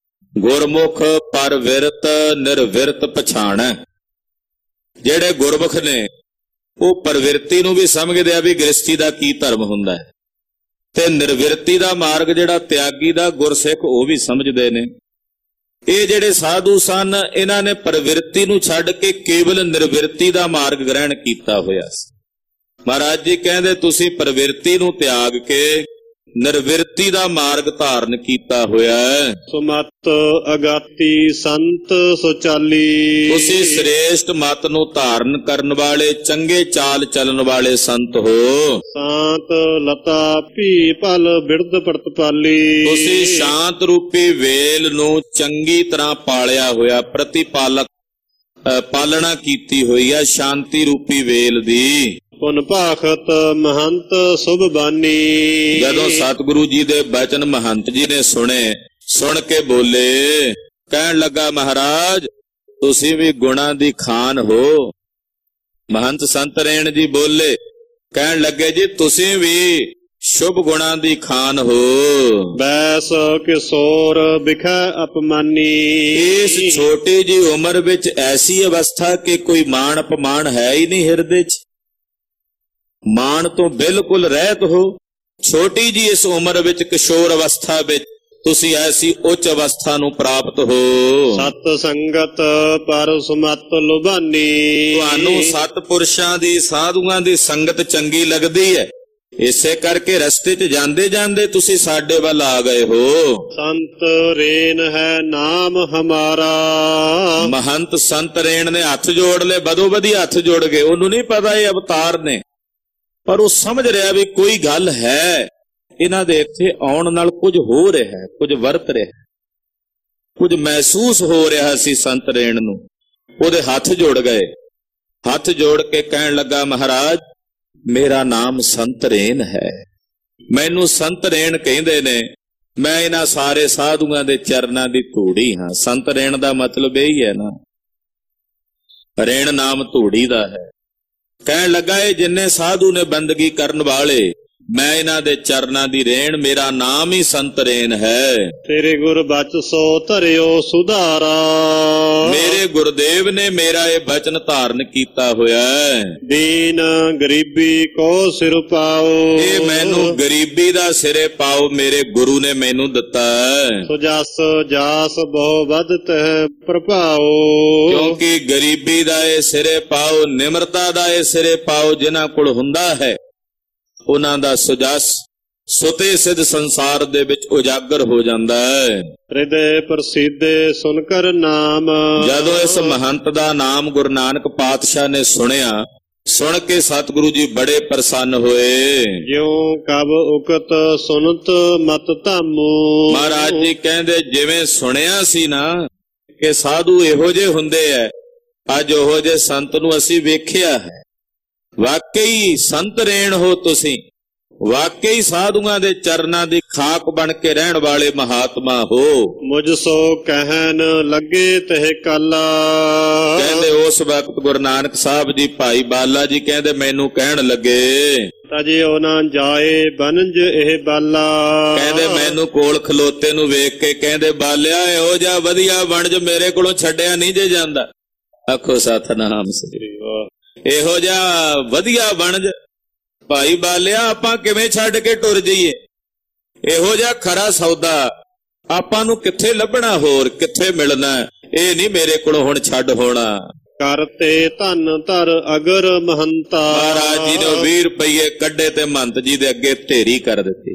ਗੁਰਮੁਖ ਪਰਵਿਰਤ ਨਿਰਵਿਰਤ ਪਛਾਣੈ। ਜਿਹੜੇ ਗੁਰਮੁਖ ਨੇ ਉਹ ਪ੍ਰਵਿਰਤੀ ਨੂੰ ਵੀ ਸਮਝਦੇ ਆ ਵੀ ਗ੍ਰਸਤੀ ਦਾ ਕੀ ਧਰਮ ਹੁੰਦਾ ਹੈ, ਤੇ ਨਿਰਵਿਰਤੀ ਦਾ ਮਾਰਗ ਜਿਹੜਾ ਤਿਆਗੀ ਦਾ ਗੁਰਸਿੱਖ ਉਹ ਵੀ ਸਮਝਦੇ ਨੇ। ਇਹ ਜਿਹੜੇ ਸਾਧੂ ਸਨ ਇਹਨਾਂ ਨੇ ਪ੍ਰਵਿਰਤੀ ਨੂੰ ਛੱਡ ਕੇ ਕੇਵਲ ਨਿਰਵਿਰਤੀ ਦਾ ਮਾਰਗ ਗ੍ਰਹਿਣ ਕੀਤਾ ਹੋਇਆ ਸੀ। ਮਹਾਰਾਜ ਜੀ ਕਹਿੰਦੇ ਤੁਸੀਂ ਪ੍ਰਵਿਰਤੀ ਨੂੰ ਤਿਆਗ ਕੇ ਨਿਰਵਿਰਤੀ ਦਾ ਮਾਰਗ ਧਾਰਨ ਕੀਤਾ ਹੋਇਆ ਹੈ। ਸੁਮਤ ਅਗਾਤੀ ਸੰਤ ਸੁਚਾਲੀ, ਤੁਸੀਂ ਸ੍ਰੇਸ਼ਟ ਮਤ ਨੂੰ ਧਾਰਨ ਕਰਨ ਵਾਲੇ ਚੰਗੇ ਚਾਲ ਚੱਲਣ ਵਾਲੇ ਸੰਤ ਹੋ। ਸ਼ਾਂਤ ਲਤਾ ਭੀ ਪਲ ਬਿਰਧ ਪ੍ਰਤਪਾਲੀ, ਤੁਸੀਂ ਸ਼ਾਂਤ ਰੂਪੀ ਵੇਲ ਨੂੰ ਚੰਗੀ ਤਰ੍ਹਾਂ ਪਾਲਿਆ ਹੋਇਆ, ਪ੍ਰਤੀਪਾਲਕ ਪਾਲਣਾ ਕੀਤੀ ਹੋਈ ਹੈ ਸ਼ਾਂਤੀ ਰੂਪੀ ਵੇਲ ਦੀ। ਪੁਨ ਭਾਖਤ ਮਹੰਤ ਸੁਭ ਬਾਨੀ, ਜਦੋਂ ਸਤਿਗੁਰੂ ਜੀ ਦੇ ਬਚਨ ਮਹੰਤ ਜੀ ਨੇ ਸੁਣੇ, ਸੁਣ ਕੇ ਬੋਲੇ, ਕਹਿਣ ਲੱਗਾ ਮਹਾਰਾਜ ਤੁਸੀਂ ਵੀ ਗੁਣਾਂ ਦੀ ਖਾਨ ਹੋ। ਮਹੰਤ ਸੰਤ ਰੇਣ ਜੀ ਬੋਲੇ, ਕਹਿਣ ਲੱਗੇ ਜੀ ਤੁਸੀਂ ਵੀ ਸ਼ੁਭ ਗੁਣਾਂ ਦੀ ਖਾਨ ਹੋ। ਬੈਸ ਕਿਸ਼ੋਰ ਬਿਖੈ ਅਪਮਾਨੀ, ਇਸ ਛੋਟੀ ਜੀ ਉਮਰ ਵਿੱਚ ਐਸੀ ਅਵਸਥਾ ਕਿ ਕੋਈ ਮਾਣ ਅਪਮਾਨ ਹੈ ਹੀ ਨਹੀਂ ਹਿਰਦੇ 'ਚ, ਮਾਣ ਤੋਂ ਬਿਲਕੁਲ ਰਹਿਤ ਹੋ। ਛੋਟੀ ਜੀ ਇਸ ਉਮਰ ਵਿੱਚ ਕਿਸ਼ੋਰ ਅਵਸਥਾ ਵਿੱਚ ਤੁਸੀਂ ਐਸੀ ਉੱਚ ਅਵਸਥਾ ਨੂੰ ਪ੍ਰਾਪਤ ਹੋ। ਸਤ ਸੰਗਤ ਪਰ ਸੁਮਤ ਲੁਬਾਨੀ, ਤੁਹਾਨੂੰ ਸਤ ਪੁਰਸ਼ਾਂ ਦੀ ਸਾਧੂਆਂ ਦੀ ਸੰਗਤ ਚੰਗੀ ਲੱਗਦੀ ਹੈ, ਇਸੇ ਕਰਕੇ ਰਸਤੇ 'ਚ ਜਾਂਦੇ ਜਾਂਦੇ ਤੁਸੀਂ ਸਾਡੇ ਵੱਲ ਆ ਗਏ ਹੋ। ਸੰਤ ਰੇਨ ਹੈ ਨਾਮ ਹਮਾਰਾ, ਮਹੰਤ ਸੰਤ ਰੇਣ ਨੇ ਹੱਥ ਜੋੜ ਲਏ, ਬਦੋ ਬਦੀ ਹੱਥ ਜੋੜ ਗਏ। ਉਹਨੂੰ ਨਹੀਂ ਪਤਾ ਇਹ ਅਵਤਾਰ ਨੇ, ਪਰ ਉਹ ਸਮਝ ਰਿਹਾ ਵੀ ਕੋਈ ਗੱਲ ਹੈ, ਇਹਨਾਂ ਦੇ ਇੱਥੇ ਆਉਣ ਨਾਲ ਕੁਝ ਹੋ ਰਿਹਾ, ਕੁਝ ਵਰਤ ਰਿਹਾ, ਕੁਝ ਮਹਿਸੂਸ ਹੋ ਰਿਹਾ ਸੀ ਸੰਤ ਰੇਣ ਨੂੰ। ਉਹਦੇ ਹੱਥ ਜੋੜ ਗਏ। ਹੱਥ ਜੋੜ ਕੇ ਕਹਿਣ ਲੱਗਾ ਮਹਾਰਾਜ ਮੇਰਾ ਨਾਮ ਸੰਤ ਰੇਣ ਹੈ, ਮੈਨੂੰ ਸੰਤ ਰੇਣ ਕਹਿੰਦੇ ਨੇ, ਮੈਂ ਇਹਨਾਂ ਸਾਰੇ ਸਾਧੂਆਂ ਦੇ ਚਰਨਾਂ ਦੀ ਧੂੜੀ ਹਾਂ। ਸੰਤ ਰੇਣ ਦਾ ਮਤਲਬ ਇਹੀ ਹੈ ਨਾ, ਰੇਣ ਨਾਮ ਧੂੜੀ ਦਾ ਹੈ। ਕਹਿਣ ਲੱਗਾ ਇਹ ਜਿੰਨੇ ਸਾਧੂ ਨੇ ਬੰਦਗੀ ਕਰਨ ਵਾਲੇ, ਮੈਂ ਇਹਨਾਂ ਦੇ ਚਰਨਾਂ ਦੀ ਰੇਣ, ਮੇਰਾ ਨਾਮ ਹੀ ਸੰਤ ਰੇਣ ਹੈ। ਤੇਰੇ ਗੁਰ ਬਚਸੋ ਧਰਿਓ ਸੁਧਾਰਾ, ਮੇਰੇ ਗੁਰਦੇਵ ਨੇ ਮੇਰਾ ਇਹ ਬਚਨ ਧਾਰਨ ਕੀਤਾ ਹੋਇਆ ਹੈ। ਦੀਨ ਗਰੀਬੀ ਕੋ ਸਿਰ ਪਾਓ, ਇਹ ਮੈਨੂੰ ਗਰੀਬੀ ਦਾ ਸਿਰੇ ਪਾਓ ਮੇਰੇ ਗੁਰੂ ਨੇ ਮੈਨੂੰ ਦਿੱਤਾ ਹੈ। ਸੋ ਜਸ ਜਾਸ ਬਹੁ ਵਧਤ ਹੈ ਪ੍ਰਭਾਓ, ਕਿਉਂਕਿ ਗਰੀਬੀ ਦਾ ਇਹ ਸਿਰੇ ਪਾਓ, ਨਿਮਰਤਾ ਦਾ ਇਹ ਸਿਰੇ ਪਾਓ, ਜਿਨ੍ਹਾਂ ਕੋਲ ਹੁੰਦਾ ਹੈ ਉਹਨਾਂ ਦਾ ਸੁਜਸ ਸੁਤੇ ਸਿੱਧ ਸੰਸਾਰ ਦੇ ਵਿੱਚ ਉਜਾਗਰ ਹੋ ਜਾਂਦਾ ਹੈ। ਹਿਰਦੇ ਪ੍ਰਸੀਦੇ ਸੁਨ ਕਰ ਨਾਮ। ਜਦੋਂ ਇਸ ਮਹੰਤ ਦਾ ਨਾਮ ਗੁਰੂ ਨਾਨਕ ਪਾਤਸ਼ਾਹ ਨੇ ਸੁਣਿਆ, ਸੁਣ ਕੇ ਸਤਿਗੁਰੂ ਜੀ ਬੜੇ ਪ੍ਰਸੰਨ ਹੋਏ। ਜਿਉ ਕਬ ਉਕਤ ਸੁਨਤ ਮਤ ਧਾਮੂ। ਮਹਾਰਾਜ ਜੀ ਕਹਿੰਦੇ ਜਿਵੇਂ ਸੁਣਿਆ ਸੀ ਨਾ ਕਿ ਸਾਧੂ ਇਹੋ ਜਿਹੇ ਹੁੰਦੇ ਐ, ਅੱਜ ਉਹੋ ਜਿਹੇ ਸੰਤ ਨੂੰ ਅਸੀਂ ਵੇਖਿਆ ਹੈ। ਵਾਕਈ ਸੰਤ ਰੇਣ ਹੋ ਤੁਸੀਂ, ਵਾਕਈ ਸਾਧੂਆਂ ਦੇ ਚਰਨਾਂ ਦੀ ਖਾਕ ਬਣ ਕੇ ਰਹਿਣ ਵਾਲੇ ਮਹਾਤਮਾ ਹੋ। ਮੁਝ ਸੋ ਕਹਿਣ ਲੱਗੇ ਤਹਿ ਕਾਲਾ। ਕਹਿੰਦੇ ਉਸ ਵਕਤ ਗੁਰੂ ਨਾਨਕ ਸਾਹਿਬ ਜੀ ਭਾਈ ਬਾਲਾ ਜੀ ਕਹਿੰਦੇ ਮੈਨੂੰ ਕਹਿਣ ਲੱਗੇ, ਤਜਿਓ ਨਾ ਜਾਏ ਬਨਜ ਇਹ ਬਾਲਾ। ਕਹਿੰਦੇ ਮੈਨੂੰ ਕੋਲ ਖਲੋਤੇ ਨੂੰ ਵੇਖ ਕੇ ਕਹਿੰਦੇ ਬਾਲਿਆ ਇਹੋ ਜਿਹਾ ਵਧੀਆ ਵਣਜ ਮੇਰੇ ਕੋਲੋਂ ਛੱਡਿਆ ਨਹੀਂ ਜੇ ਜਾਂਦਾ। ਆਖੋ ਸਤਿਨਾਮ ਸ੍ਰੀ ਵਾਹਿਗੁਰੂ। ਇਹੋ ਜਿਹਾ ਵਧੀਆ ਵਣਜ ਭਾਈ ਬਾਲਿਆ ਆਪਾਂ ਕਿਵੇਂ ਛੱਡ ਕੇ ਟੁਰ ਜਾਈਏ? ਇਹੋ ਜਿਹਾ ਖਰਾ ਸੌਦਾ ਆਪਾਂ ਨੂੰ ਕਿੱਥੇ ਲੱਭਣਾ, ਹੋਰ ਕਿੱਥੇ ਮਿਲਣਾ? ਇਹ ਨਹੀਂ ਮੇਰੇ ਕੋਲੋਂ ਹੁਣ ਛੱਡ ਹੋਣਾ। ਕਰਤੇ ਧਨ ਧਰ ਅਗਰ ਮਹੰਤਾ। ਮਹਾਰਾਜ ਜੀ ਨੇ ਵੀਹ ਰੁਪਈਏ ਕੱਢੇ ਤੇ ਮਹੰਤ ਜੀ ਦੇ ਅੱਗੇ ਢੇਰੀ ਕਰ ਦਿੱਤੀ।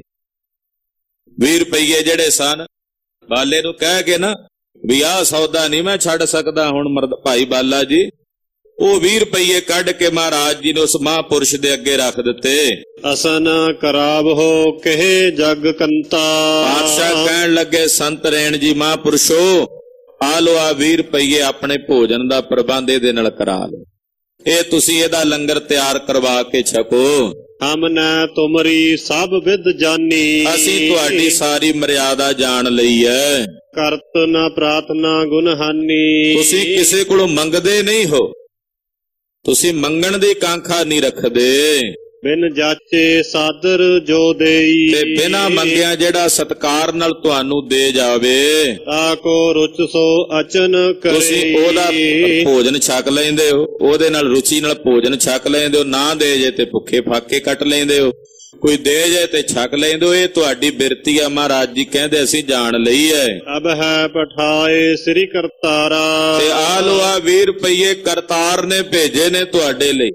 ਵੀਹ ਰੁਪਈਏ ਜਿਹੜੇ ਸਨ, ਬਾਲੇ ਨੂੰ ਕਹਿ ਕੇ ਨਾ ਵੀ ਆਹ ਸੌਦਾ ਨਹੀਂ ਮੈਂ ਛੱਡ ਸਕਦਾ ਹੁਣ ਮਰਦ ਭਾਈ ਬਾਲਾ ਜੀ, ਉਹ ਵੀਹ ਰੁਪਈਏ ਕੱਢ ਕੇ ਮਹਾਰਾਜ ਜੀ ਨੇ ਉਸ ਮਹਾਂਪੁਰਸ਼ ਦੇ ਅੱਗੇ ਰੱਖ ਦਿੱਤੇ। ਅਸਨ ਕਰਾਬ ਹੋ ਕਹੇ ਜਗ ਕੰਤਾ। ਪਾਤਸ਼ਾਹ ਕਹਿਣ ਲੱਗੇ ਸੰਤ ਰੇਣ ਜੀ ਮਹਾਂਪੁਰਸ਼ੋ, ਆ ਲੋ ਆ ਵੀਹ ਰੁਪਈਏ ਆਪਣੇ ਭੋਜਨ ਦਾ ਪ੍ਰਬੰਧ ਇਹਦੇ ਨਾਲ ਕਰਾ ਲਓ, ਇਹ ਤੁਸੀਂ ਇਹਦਾ ਲੰਗਰ ਤਿਆਰ ਕਰਵਾ ਕੇ ਛਕੋ। ਹਮ ਨੈ ਤੁਮਰੀ ਸਭ ਵਿਦ ਜਾਨੀ। ਅਸੀਂ ਤੁਹਾਡੀ ਸਾਰੀ ਮਰਿਆਦਾ ਜਾਣ ਲਈ ਹੈ। ਕਰਤ ਨਾ ਪ੍ਰਾਰਥਨਾ ਗੁਨਹਾਨੀ। ਤੁਸੀਂ ਕਿਸੇ ਕੋਲੋਂ ਮੰਗਦੇ ਨਹੀਂ ਹੋ, ਤੁਸੀਂ ਮੰਗਣ ਦੀ ਕਾਂਖਾ ਨਹੀਂ ਰੱਖਦੇ। ਬਿਨ ਜਾਚੇ ਸਾਦਰ ਜੋ ਦੇਈ। ਤੇ ਬਿਨਾਂ ਮੰਗਿਆ ਜਿਹੜਾ ਸਤਕਾਰ ਨਾਲ ਤੁਹਾਨੂੰ ਦੇ ਜਾਵੇ, ਤਾ ਕੋ ਰੁਚ ਸੋ ਅਚਨ ਕਰੇ। ਤੁਸੀਂ ਉਹਦਾ ਭੋਜਨ ਛਕ ਲੈਂਦੇ ਹੋ, ਉਹਦੇ ਨਾਲ ਰੁਚੀ ਨਾਲ ਭੋਜਨ ਛਕ ਲੈਂਦੇ ਹੋ। ਨਾ ਦੇ ਜੇ ਤੇ ਭੁੱਖੇ ਫਾਕੇ ਕੱਟ ਲੈਂਦੇ ਹੋ, ਕੋਈ ਦੇ ਜੇ ਤੇ ਛਕ ਲੈਂਦੇ ਹੋ। ਇਹ ਤੁਹਾਡੀ ਬਿਰਤੀ ਆ। ਮਹਾਰਾਜ ਜੀ ਕਹਿੰਦੇ ਅਸੀਂ ਜਾਣ ਲਈ ਹੈ। ਅਬ ਹੈ ਪਠਾਏ ਸ੍ਰੀ ਕਰਤਾਰਾ। ਤੇ ਆ ਲੋ ਆ ਵੀਹ ਰੁਪਈਏ ਕਰਤਾਰ ਨੇ ਭੇਜੇ ਨੇ ਤੁਹਾਡੇ ਲਈ।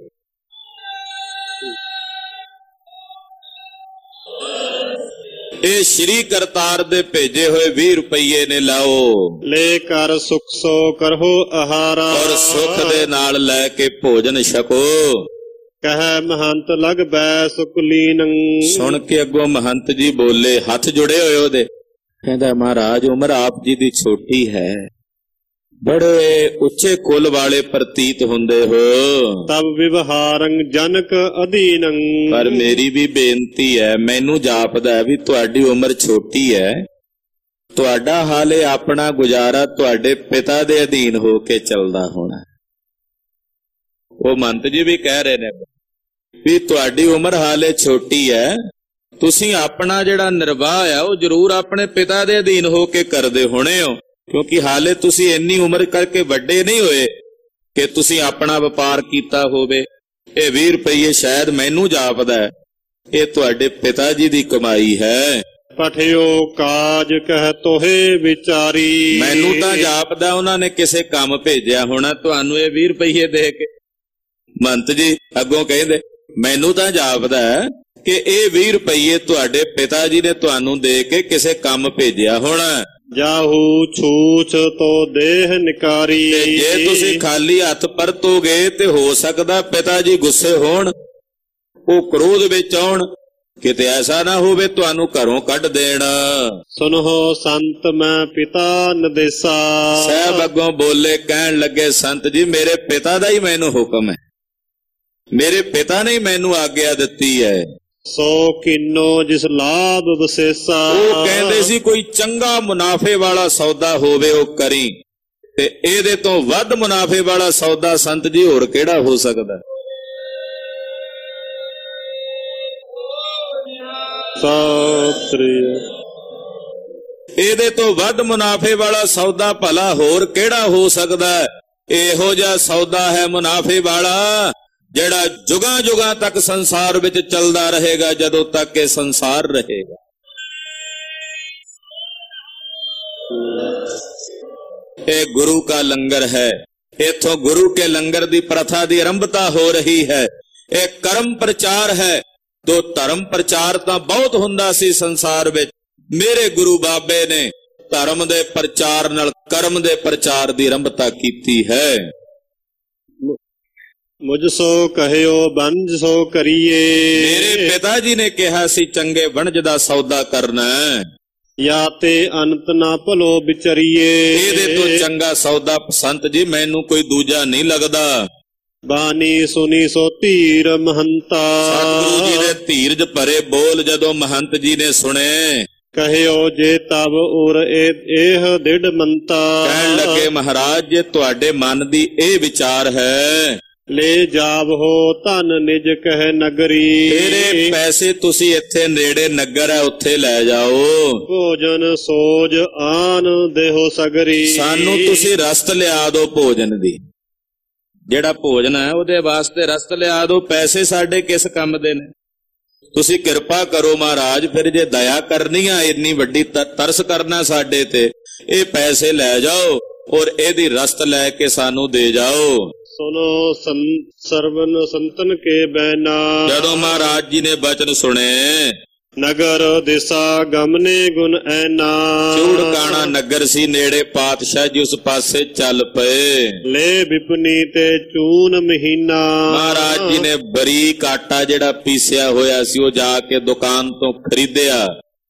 ਇਹ ਸ਼੍ਰੀ ਕਰਤਾਰ ਦੇ ਭੇਜੇ ਹੋਏ ਵੀਹ ਰੁਪਈਏ ਨੇ, ਲਾਓ ਲੈ ਕਰ ਸੁਖ ਸੋ ਕਰੋ ਆਹਾਰਾ। ਔਰ ਸੁਖ ਦੇ ਨਾਲ ਲੈ ਕੇ ਭੋਜਨ ਛਕੋ। ਕਹਿ ਮਹੰਤ ਲਗ ਬੈ ਸੁਕਲੀਨੰ। ਸੁਣ ਕੇ ਅੱਗੋਂ ਮਹੰਤ ਜੀ ਬੋਲੇ, ਹੱਥ ਜੁੜੇ ਹੋਏ ਉਹਦੇ। ਕਹਿੰਦਾ ਮਹਾਰਾਜ ਉਮਰ ਆਪ ਜੀ ਦੀ ਛੋਟੀ ਹੈ, ਬੜੇ ਉੱਚੇ ਕੁੱਲ ਵਾਲੇ ਪ੍ਰਤੀਤ ਹੁੰਦੇ ਹੋ, ਤਬ ਵਿਵਹਾਰੰ ਜਨਕ ਅਧੀਨੰ। ਪਰ ਮੇਰੀ ਵੀ ਬੇਨਤੀ ਹੈ, ਮੈਨੂੰ ਜਾਪਦਾ ਹੈ ਵੀ ਤੁਹਾਡੀ ਉਮਰ ਛੋਟੀ ਹੈ, ਤੁਹਾਡਾ ਹਾਲੇ ਆਪਣਾ ਗੁਜ਼ਾਰਾ ਤੁਹਾਡੇ ਪਿਤਾ ਦੇ ਅਧੀਨ ਹੋ ਕੇ ਚੱਲਦਾ ਹੋਣਾ। ਉਹ ਮੰਤ ਜੀ ਵੀ ਕਹਿ ਰਹੇ ਨੇ ਵੀ ਤੁਹਾਡੀ ਉਮਰ ਹਾਲੇ ਛੋਟੀ ਹੈ, ਤੁਸੀਂ ਆਪਣਾ ਜਿਹੜਾ ਨਿਰਵਾਹ ਆ ਉਹ ਜ਼ਰੂਰ ਆਪਣੇ ਪਿਤਾ ਦੇ ਅਧੀਨ ਹੋ ਕੇ ਕਰਦੇ ਹੋਣੇ ਹੋ, ਕਿਉਂਕਿ ਹਾਲੇ ਤੁਸੀਂ ਇੰਨੀ ਉਮਰ ਕਰਕੇ ਵੱਡੇ ਨਹੀਂ ਹੋਏ ਕਿ ਤੁਸੀਂ ਆਪਣਾ ਵਪਾਰ ਕੀਤਾ ਹੋਵੇ। ਇਹ ਵੀਹ ਰੁਪਈਏ ਸ਼ਾਇਦ ਮੈਨੂੰ ਜਾਪਦਾ ਹੈ ਇਹ ਤੁਹਾਡੇ ਪਿਤਾ ਜੀ ਦੀ ਕਮਾਈ ਹੈ। ਪਠਿਓ ਕਾਜ ਕਹਿ ਤੋਹੇ ਵਿਚਾਰੀ। ਮੈਨੂੰ ਤਾਂ ਜਾਪਦਾ ਉਹਨਾਂ ਨੇ ਕਿਸੇ ਕੰਮ ਭੇਜਿਆ ਹੋਣਾ ਤੁਹਾਨੂੰ ਇਹ ਵੀਹ ਰੁਪਈਏ ਦੇ ਕੇ। ਮੰਤ ਜੀ ਅੱਗੋਂ ਕਹਿੰਦੇ ਮੈਨੂੰ ਤਾਂ ਜਾਪਦਾ ਹੈ ਕਿ ਇਹ ਵੀਹ ਰੁਪਈਏ ਤੁਹਾਡੇ ਪਿਤਾ ਜੀ ਨੇ ਤੁਹਾਨੂੰ ਦੇ ਕੇ ਕਿਸੇ ਕੰਮ ਭੇਜਿਆ ਹੋਣਾ। ਜਾਹੂ ਛੂਛ ਤੋ ਦੇਹ ਨਿਕਾਰੀ। ਜੇ ਤੁਸੀਂ ਖਾਲੀ ਹੱਥ ਪਰਤੋਗੇ ਤੇ ਹੋ ਸਕਦਾ ਪਿਤਾ ਜੀ ਗੁੱਸੇ ਹੋਣ, ਉਹ ਕ੍ਰੋਧ ਵਿੱਚ ਆਉਣ, ਕਿਤੇ ਐਸਾ ਨਾ ਹੋਵੇ ਤੁਹਾਨੂੰ ਘਰੋਂ ਕੱਢ ਦੇਣ। ਸੁਨੋ ਸੰਤ ਮੈਂ ਪਿਤਾ ਨਦੇਸਾ। ਸਾਹਿਬ ਅੱਗੋਂ ਬੋਲੇ, ਕਹਿਣ ਲੱਗੇ ਸੰਤ ਜੀ ਮੇਰੇ ਪਿਤਾ ਦਾ ਹੀ ਮੈਨੂੰ ਹੁਕਮ ਹੈ, ਮੇਰੇ ਪਿਤਾ ਨੇ ਮੈਨੂੰ ਆਗਿਆ ਦਿੱਤੀ ਹੈ। ਸੋ ਕਿਨੋ ਜਿਸ ਲਾਭ ਵਿਸੇਸਾ। ਉਹ ਕਹਿੰਦੇ ਸੀ ਕੋਈ ਚੰਗਾ ਮੁਨਾਫੇ ਵਾਲਾ ਸੌਦਾ ਹੋਵੇ ਉਹ ਕਰੀ, ਤੇ ਇਹਦੇ ਤੋਂ ਵੱਧ ਮੁਨਾਫੇ ਵਾਲਾ ਸੌਦਾ ਸੰਤ ਜੀ ਹੋਰ ਕਿਹੜਾ ਹੋ ਸਕਦਾ। ਸਤਿ ਸ੍ਰੀ ਇਹਦੇ ਤੋਂ ਵੱਧ ਮੁਨਾਫੇ ਵਾਲਾ ਸੌਦਾ ਭਲਾ ਹੋਰ ਕਿਹੜਾ ਹੋ ਸਕਦਾ। ਇਹੋ ਜਿਹਾ ਸੌਦਾ ਹੈ ਮੁਨਾਫੇ ਵਾਲਾ ਜਿਹੜਾ ਜੁਗਾਂ ਜੁਗਾਂ ਤੱਕ ਸੰਸਾਰ ਵਿੱਚ ਚੱਲਦਾ ਰਹੇਗਾ, ਜਦੋਂ ਤੱਕ ਇਹ ਸੰਸਾਰ ਰਹੇਗਾ। ਇਹ ਗੁਰੂ का लंगर है। इथों गुरु के लंगर की प्रथा की आरंभता हो रही है। एक कर्म प्रचार है। ਤੋ ਧਰਮ ਪ੍ਰਚਾਰ ਤਾਂ ਬਹੁਤ ਹੁੰਦਾ ਸੀ ਸੰਸਾਰ ਵਿੱਚ। ਮੇਰੇ ਗੁਰੂ ਬਾਬੇ ਨੇ ਧਰਮ ਦੇ ਪ੍ਰਚਾਰ ਨਾਲ ਕਰਮ ਦੇ ਪ੍ਰਚਾਰ ਦੀ ਆਰੰਭਤਾ ਕੀਤੀ ਹੈ। ਮੁਝ ਸੋ ਕਹਿਓ ਬੰਝ ਸੋ ਕਰੀਏ। ਮੇਰੇ ਪਿਤਾ ਜੀ ਨੇ ਕਿਹਾ ਸੀ ਚੰਗੇ ਵਣਜ ਦਾ ਸੌਦਾ ਕਰਨਾ ਹੈ, ਯਾ ਤੇ ਅੰਤ ਨਾ ਭਲੋ ਵਿਚਰੀਏ। ਇਹਦੇ ਤੋਂ ਚੰਗਾ ਸੌਦਾ ਸੰਤ ਜੀ ਮੈਨੂੰ ਕੋਈ ਦੂਜਾ ਨਹੀਂ ਲੱਗਦਾ। ਬਾਣੀ ਸੁਨੀ ਸੋ ਧੀਰ ਮਹੰਤਾ। ਸਤਿਗੁਰੂ ਜੀ ਦੇ ਧੀਰਜ ਭਰੇ ਬੋਲ ਜਦੋਂ ਮਹੰਤ ਜੀ ਨੇ ਸੁਣੇ, ਕਹਿਓ ਜੇ ਤਬ ਉਰ ਇਹ ਦਿੜ ਮੰਤਾ। ਕਹਿਣ ਲੱਗੇ ਮਹਾਰਾਜ ਜੇ ਤੁਹਾਡੇ ਮਨ ਦੀ ਇਹ ਵਿਚਾਰ ਹੈ, ਲੈ ਜਾਵੋ ਧਨ ਨਿਜ ਕਹਿ ਨਗਰੀ। ਤੇਰੇ ਪੈਸੇ ਤੁਸੀਂ ਇੱਥੇ ਨੇੜੇ ਨਗਰ ਹੈ ਉੱਥੇ ਲੈ ਜਾਓ। ਭੋਜਨ ਸੋਜ ਆਨ ਦੇਹੋ ਸਗਰੀ। ਸਾਨੂੰ ਤੁਸੀਂ ਰਸਤ ਲਿਆ ਦਿਓ ਭੋਜਨ ਦੀ, ਜਿਹੜਾ ਭੋਜਨ ਹੈ ਉਹਦੇ ਵਾਸਤੇ ਰਸਤ ਲਿਆ ਦਿਓ। ਪੈਸੇ ਸਾਡੇ ਕਿਸ ਕੰਮ ਦੇ ਨੇ? ਤੁਸੀਂ ਕਿਰਪਾ ਕਰੋ ਮਹਾਰਾਜ, ਫਿਰ ਜੇ ਦਇਆ ਕਰਨੀ ਆ ਇੰਨੀ ਵੱਡੀ ਤਰਸ ਕਰਨਾ ਸਾਡੇ ਤੇ, ਇਹ ਪੈਸੇ ਲੈ ਜਾਓ ਔਰ ਇਹਦੀ ਰਸਤ ਲੈ ਕੇ ਸਾਨੂੰ ਦੇ ਜਾਓ। ਸੁਨੋ ਸਰਵਨ ਸੰਤਨ ਕੇ ਬੈਨਾ। ਜਦੋਂ ਮਹਾਰਾਜ ਜੀ ਨੇ ਬਚਨ ਸੁਣੇ, ਨਗਰ ਦਿਸਾ ਗਮਨੇ ਗੁਣ ਐਨਾ। ਚੂੜਕਾਣਾ ਨਗਰ ਸੀ ਨੇੜੇ, ਪਾਤਸ਼ਾਹ ਜੀ ਉਸ ਪਾਸੇ ਚੱਲ ਪਏ। ਲੈ ਵਿਪਨੀ ਤੇ ਚੂਨ ਮਹੀਨਾ। ਮਹਾਰਾਜ ਜੀ ਨੇ ਬਰੀਕ ਆਟਾ ਜਿਹੜਾ ਪੀਸਿਆ ਹੋਇਆ ਸੀ ਉਹ ਜਾ ਕੇ ਦੁਕਾਨ ਤੋਂ ਖਰੀਦਿਆ।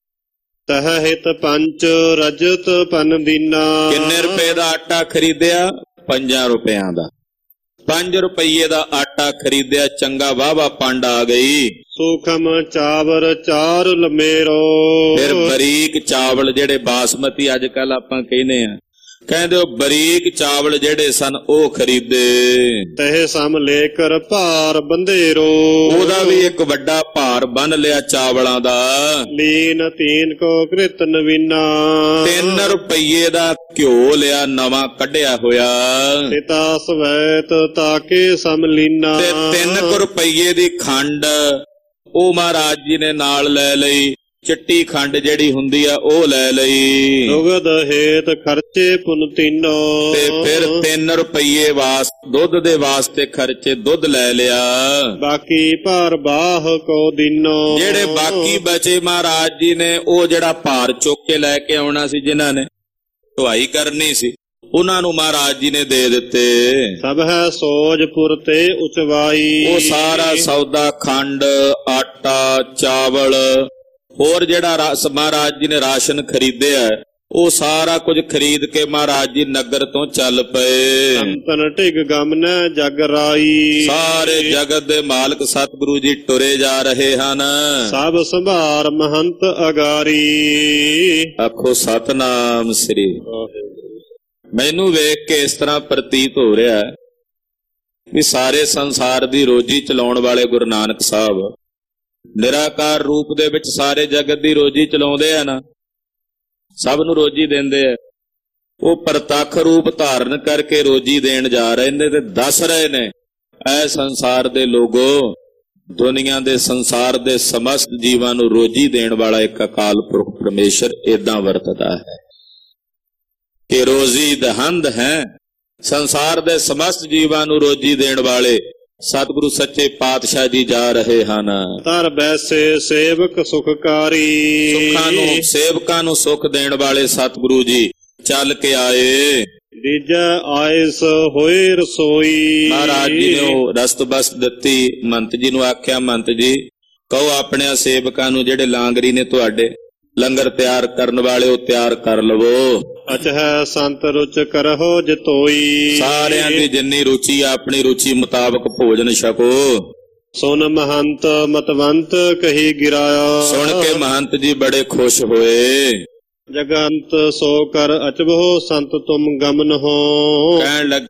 ਤਹ ਹਿਤ ਪੰਚ ਰਜਤ ਪਨ ਦੀਨਾ। ਕਿੰਨੇ ਰੁਪਏ ਦਾ ਆਟਾ ਖਰੀਦਿਆ? ਪੰਜਾਂ ਰੁਪਇਆਂ ਦਾ। ਪੰਜ ਰੁਪਈਏ ਦਾ ਆਟਾ ਖਰੀਦਿਆ, ਚੰਗਾ ਵਾਹਵਾ ਪੰਡ ਆ ਗਈ। ਸੂਖਮ ਚਾਵਰ ਚਾਰ ਲਮੇਰੋ। ਫਿਰ ਬਰੀਕ ਚਾਵਲ ਜਿਹੜੇ ਬਾਸਮਤੀ ਅੱਜ ਕੱਲ ਆਪਾਂ ਕਹਿੰਦੇ ਆ, ਕਹਿੰਦੇ ਉਹ ਬਰੀਕ ਚਾਵਲ ਜਿਹੜੇ ਸਨ ਉਹ ਖਰੀਦੇ। ਤਹਿ ਸਮ ਲੈ ਕਰ ਭਾਰ ਬੰਧੇਰੋ। ਉਹਦਾ ਵੀ ਇੱਕ ਵੱਡਾ ਭਾਰ ਬੰਨ ਲਿਆ ਚਾਵਲਾਂ ਦਾ। ਲੀਨ ਤੀਨ ਕੋ ਕ੍ਰਿਤ ਨਵੀਨਾ। ਤਿੰਨ ਰੁਪਈਏ ਦਾ ਘਿਓ ਲਿਆ ਨਵਾਂ ਕੱਢਿਆ ਹੋਇਆ। ਪਿਤਾ ਸਵੈਤ ਤਾਕੇ ਸਮ ਲੀਨਾ। ਤੇ ਤਿੰਨ ਕੁ ਰੁਪਈਏ ਦੀ ਖੰਡ ਉਹ ਮਹਾਰਾਜ ਜੀ ਨੇ ਨਾਲ ਲੈ ਲਈ। ਚਿੱਟੀ ਖੰਡ ਜਿਹੜੀ ਹੁੰਦੀ ਆ ਉਹ ਲੈ ਲਈ। ਦੁਗਧ ਹੇਤ ਖਰਚੇ ਪੁਨ ਤੀਨੋ। ਤੇ ਫਿਰ ਤਿੰਨ ਰੁਪਈਏ ਵਾਸ ਦੁੱਧ ਦੇ ਵਾਸਤੇ ਖਰਚੇ ਦੁੱਧ ਲੈ ਲਿਆ। ਬਾਕੀ ਭਾਰ ਬਾਹ ਕੋ ਦਿਨੋ। ਜਿਹੜੇ ਬਾਕੀ ਬਚੇ ਮਹਾਰਾਜ ਜੀ ਨੇ ਉਹ ਜਿਹੜਾ ਭਾਰ ਚੁੱਕ ਕੇ ਲੈ ਕੇ ਆਉਣਾ ਸੀ, ਜਿਨ੍ਹਾਂ ਨੇ ਢੁਆਈ ਕਰਨੀ ਸੀ, ਉਹਨਾਂ ਨੂੰ ਮਹਾਰਾਜ ਜੀ ਨੇ ਦੇ ਦਿੱਤੇ। ਸਭ ਹੈ ਸੋਜਪੁਰ ਤੇ ਉਚਵਾਈ। ਉਹ ਸਾਰਾ ਸੌਦਾ ਖੰਡ, ਆਟਾ, ਚਾਵਲ, ਹੋਰ ਜਿਹੜਾ ਰਸ ਮਹਾਰਾਜ ਜੀ ਨੇ ਰਾਸ਼ਨ ਖਰੀਦਿਆ, ਉਹ ਸਾਰਾ ਕੁਝ ਖਰੀਦ ਕੇ ਮਹਾਰਾਜ ਜੀ ਨਗਰ ਤੋਂ ਚੱਲ ਪਏ। ਸੰਤਨ ਢਿਗ ਗਮਨ ਜਗ ਰਾਈ। ਸਾਰੇ ਜਗਤ ਦੇ ਮਾਲਕ ਸਤਿਗੁਰੂ ਜੀ ਟੁਰੇ ਜਾ ਰਹੇ ਹਨ। ਸਭ ਸੰਭਾਰ ਮਹੰਤ ਅਗਾਰੀ। ਆਖੋ ਸਤਨਾਮ ਸ੍ਰੀ। ਮੈਨੂੰ ਵੇਖ ਕੇ ਇਸ ਤਰ੍ਹਾਂ ਪ੍ਰਤੀਤ ਹੋ ਰਿਹਾ ਵੀ ਸਾਰੇ ਸੰਸਾਰ ਦੀ ਰੋਜੀ ਚਲਾਉਣ ਵਾਲੇ ਗੁਰੂ ਨਾਨਕ ਸਾਹਿਬ ਨਿਰਾਕਾਰ ਰੂਪ ਦੇ ਵਿੱਚ ਸਾਰੇ ਜਗਤ ਦੀ ਰੋਜੀ ਚਲਾਉਂਦੇ ਆ ਨਾ, ਸਭ ਨੂੰ ਰੋਜੀ ਦਿੰਦੇ ਆ। ਉਹ ਪ੍ਰਤੱਖ ਰੂਪ ਧਾਰਨ ਕਰਕੇ ਰੋਜੀ ਦੇਣ ਜਾ ਰਹੇ ਨੇ ਤੇ ਦੱਸ ਰਹੇ ਨੇ, ਐ ਸੰਸਾਰ ਦੇ ਲੋਗੋ, ਦੁਨੀਆ ਦੇ ਸੰਸਾਰ ਦੇ ਸਮਸਤ ਜੀਵਾਂ ਨੂੰ ਰੋਜੀ ਦੇਣ ਵਾਲਾ ਇੱਕ ਅਕਾਲ ਪੁਰਖ ਪਰਮੇਸ਼ਰ ਏਦਾਂ ਵਰਤਦਾ ਹੈ ਕਿ ਰੋਜ਼ੀ ਦਹੰਦ ਹੈ। ਸੰਸਾਰ ਦੇ ਸਮਸਤ ਜੀਵਾਂ ਨੂੰ ਰੋਜੀ ਦੇਣ ਵਾਲੇ ਸਤਿਗੁਰੂ ਸੱਚੇ ਪਾਤਸ਼ਾਹ ਜੀ ਜਾ ਰਹੇ ਹਨ। ਤਰ ਬੈਸੇ ਸੇਵਕ ਸੁਖਕਾਰੀ। ਸੁੱਖਾਂ ਨੂੰ, ਸੇਵਕਾਂ ਨੂੰ ਸੁੱਖ ਦੇਣ ਵਾਲੇ ਸਤਿਗੁਰੂ ਜੀ ਚੱਲ ਕੇ ਆਏ। ਦੀਜੈ ਆਇਸ ਹੋਏ ਰਸੋਈ। ਮਹਾਰਾਜ ਜੀ ਨੇ ਉਹ ਰਸਤ ਬਸਤ ਦਿੱਤੀ। ਮੰਤ ਜੀ ਨੂੰ ਆਖਿਆ, ਮੰਤ ਜੀ ਕਹੋ ਆਪਣੇ ਸੇਵਕਾਂ ਨੂੰ ਜਿਹੜੇ ਲਾਂਗਰੀ ਨੇ ਤੁਹਾਡੇ ਲੰਗਰ ਤਿਆਰ ਕਰਨ ਵਾਲੇ, ਉਹ ਤਿਆਰ ਕਰ ਲਵੋ। ਅਚਹਿ ਸੰਤ ਰੁਚ ਕਰਹੁ ਜਿਤੋਈ। ਸਾਰਿਆਂ ਦੀ ਜਿੰਨੀ ਰੁਚੀ ਆਪਣੀ ਰੁਚੀ ਮੁਤਾਬਕ ਭੋਜਨ ਛਕੋ। ਸੁਨ ਮਹੰਤ ਮਤਵੰਤ ਕਹੀ ਗਿਰਾਇਆ। ਸੁਣ ਕੇ ਮਹੰਤ ਜੀ ਬੜੇ ਖੁਸ਼ ਹੋਏ। ਜਗੰਤ ਸੋ ਕਰ ਅਚਬਹੁ ਸੰਤ ਤੁਮ ਗਮਨ ਹੋ। ਕਹਿਣ ਲੱਗ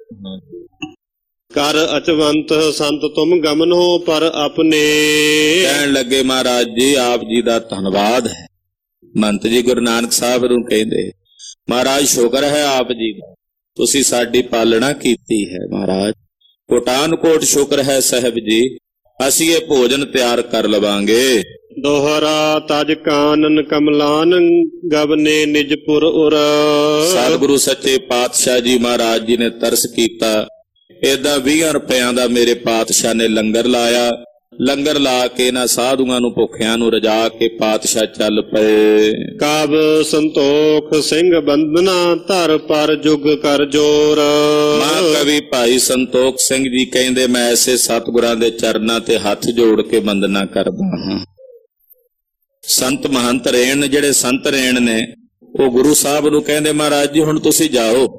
ਕਰ ਅਚਵੰਤ ਸੰਤ ਤੁਮ ਗਮਨ ਹੋ ਪਰ ਆਪਣੇ। ਕਹਿਣ ਲੱਗੇ ਮਹਾਰਾਜ ਜੀ ਆਪ ਜੀ ਦਾ ਧੰਨਵਾਦ ਹੈ। ਮੰਤ ਜੀ ਗੁਰੂ ਨਾਨਕ ਸਾਹਿਬ ਨੂੰ ਕਹਿੰਦੇ, ਮਹਾਰਾਜ ਸ਼ੁਕਰ ਹੈ ਆਪ ਜੀ ਦਾ, ਤੁਸੀਂ ਸਾਡੀ ਪਾਲਣਾ ਕੀਤੀ ਹੈ। ਮਹਾਰਾਜ ਕੋਟਾਨ ਕੋਟ ਸ਼ੁਕਰ ਹੈ ਸਾਹਿਬ ਜੀ, ਅਸੀਂ ਇਹ ਭੋਜਨ ਤਿਆਰ ਕਰ ਲਵਾਂਗੇ। ਦੋਹਰਾ ਤਜ ਕਾਨਨ ਕਮਲਾਨ ਗਵਨੇ ਨਿਜਪੁਰ ਉਰ। ਸਤਿਗੁਰੂ ਸੱਚੇ ਪਾਤਸ਼ਾਹ ਜੀ ਮਹਾਰਾਜ ਜੀ ਨੇ ਤਰਸ ਕੀਤਾ। ਏਦਾਂ ਵੀਹਾਂ ਰੁਪਇਆਂ ਦਾ ਮੇਰੇ ਪਾਤਸ਼ਾਹ ਨੇ ਲੰਗਰ ਲਾਇਆ, ਲੰਗਰ ਲਾ ਕੇ ਇਹਨਾਂ ਸਾਧੂਆਂ ਨੂੰ ਭੁੱਖਿਆਂ ਨੂੰ ਰਜਾ ਕੇ ਪਾਤਸ਼ਾਹ ਚੱਲ ਪਏ। ਕਬ ਸੰਤੋਖ ਸਿੰਘ ਬੰਦਨਾ ਧਰ ਪਰ ਜੁਗ ਕਰ ਜੋਰ। ਮਹਾਕਵੀ ਭਾਈ ਸੰਤੋਖ ਸਿੰਘ ਜੀ ਕਹਿੰਦੇ, ਮੈਂ ਐਸੇ ਸਤਿਗੁਰਾਂ ਦੇ ਚਰਨਾਂ ਤੇ ਹੱਥ ਜੋੜ ਕੇ ਵੰਦਨਾ ਕਰਦਾ ਹਾਂ। ਸੰਤ ਮਹੰਤ ਰੇਣ, ਜਿਹੜੇ ਸੰਤ ਰੇਣ ਨੇ, ਉਹ ਗੁਰੂ ਸਾਹਿਬ ਨੂੰ ਕਹਿੰਦੇ, ਮਹਾਰਾਜ ਜੀ ਹੁਣ ਤੁਸੀਂ ਜਾਓ।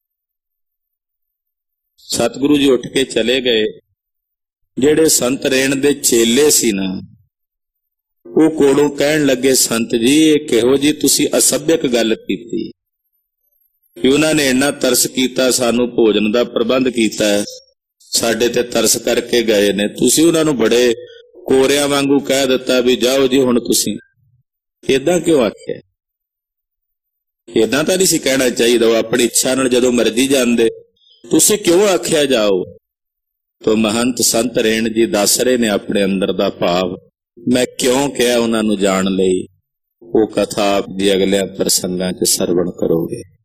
ਸਤਿਗੁਰੂ ਜੀ ਉੱਠ ਕੇ ਚਲੇ ਗਏ। ਜਿਹੜੇ ਸੰਤ ਰੇਣ ਦੇ ਚੇਲੇ ਸੀ ਨਾ, ਉਹ ਕੋਲੋਂ ਕਹਿਣ ਲੱਗੇ, ਸੰਤ ਜੀ ਇਹ ਕਿਹੋ ਜੀ ਤੁਸੀਂ ਅਸਭਿਅਕ ਗੱਲ ਕੀਤੀ ਕਿ ਉਹਨਾਂ ਨੇ ਇੰਨਾ ਤਰਸ ਕੀਤਾ, ਸਾਨੂੰ ਭੋਜਨ ਦਾ ਪ੍ਰਬੰਧ ਕੀਤਾ, ਸਾਡੇ ਤੇ ਤਰਸ ਕਰਕੇ ਗਏ ਨੇ, ਤੁਸੀਂ ਉਹਨਾਂ ਨੂੰ ਬੜੇ ਕੋਰਿਆਂ ਵਾਂਗੂ ਕਹਿ ਦਿੱਤਾ ਵੀ ਜਾਓ ਜੀ ਹੁਣ ਤੁਸੀਂ। ਏਦਾਂ ਕਿਉਂ ਆਖਿਆ? ਏਦਾਂ ਤਾਂ ਨਹੀਂ ਸੀ ਕਹਿਣਾ ਚਾਹੀਦਾ। ਉਹ ਆਪਣੀ ਇੱਛਾ ਨਾਲ ਜਦੋਂ ਮਰਜ਼ੀ ਜਾਂਦੇ, ਤੁਸੀਂ ਕਿਉਂ ਆਖਿਆ ਜਾਓ? ਤੋ ਮਹੰਤ ਸੰਤ ਰੇਣ ਜੀ ਦੱਸ ਰਹੇ ਨੇ ਆਪਣੇ ਅੰਦਰ ਦਾ ਭਾਵ, ਮੈਂ ਕਿਉਂ ਕਿਹਾ ਉਹਨਾਂ ਨੂੰ ਜਾਣ ਲਈ। ਉਹ ਕਥਾ ਆਪ ਜੀ ਅਗਲੇ ਪ੍ਰਸੰਗਾਂ 'ਚ ਸਰਵਣ ਕਰੋਗੇ।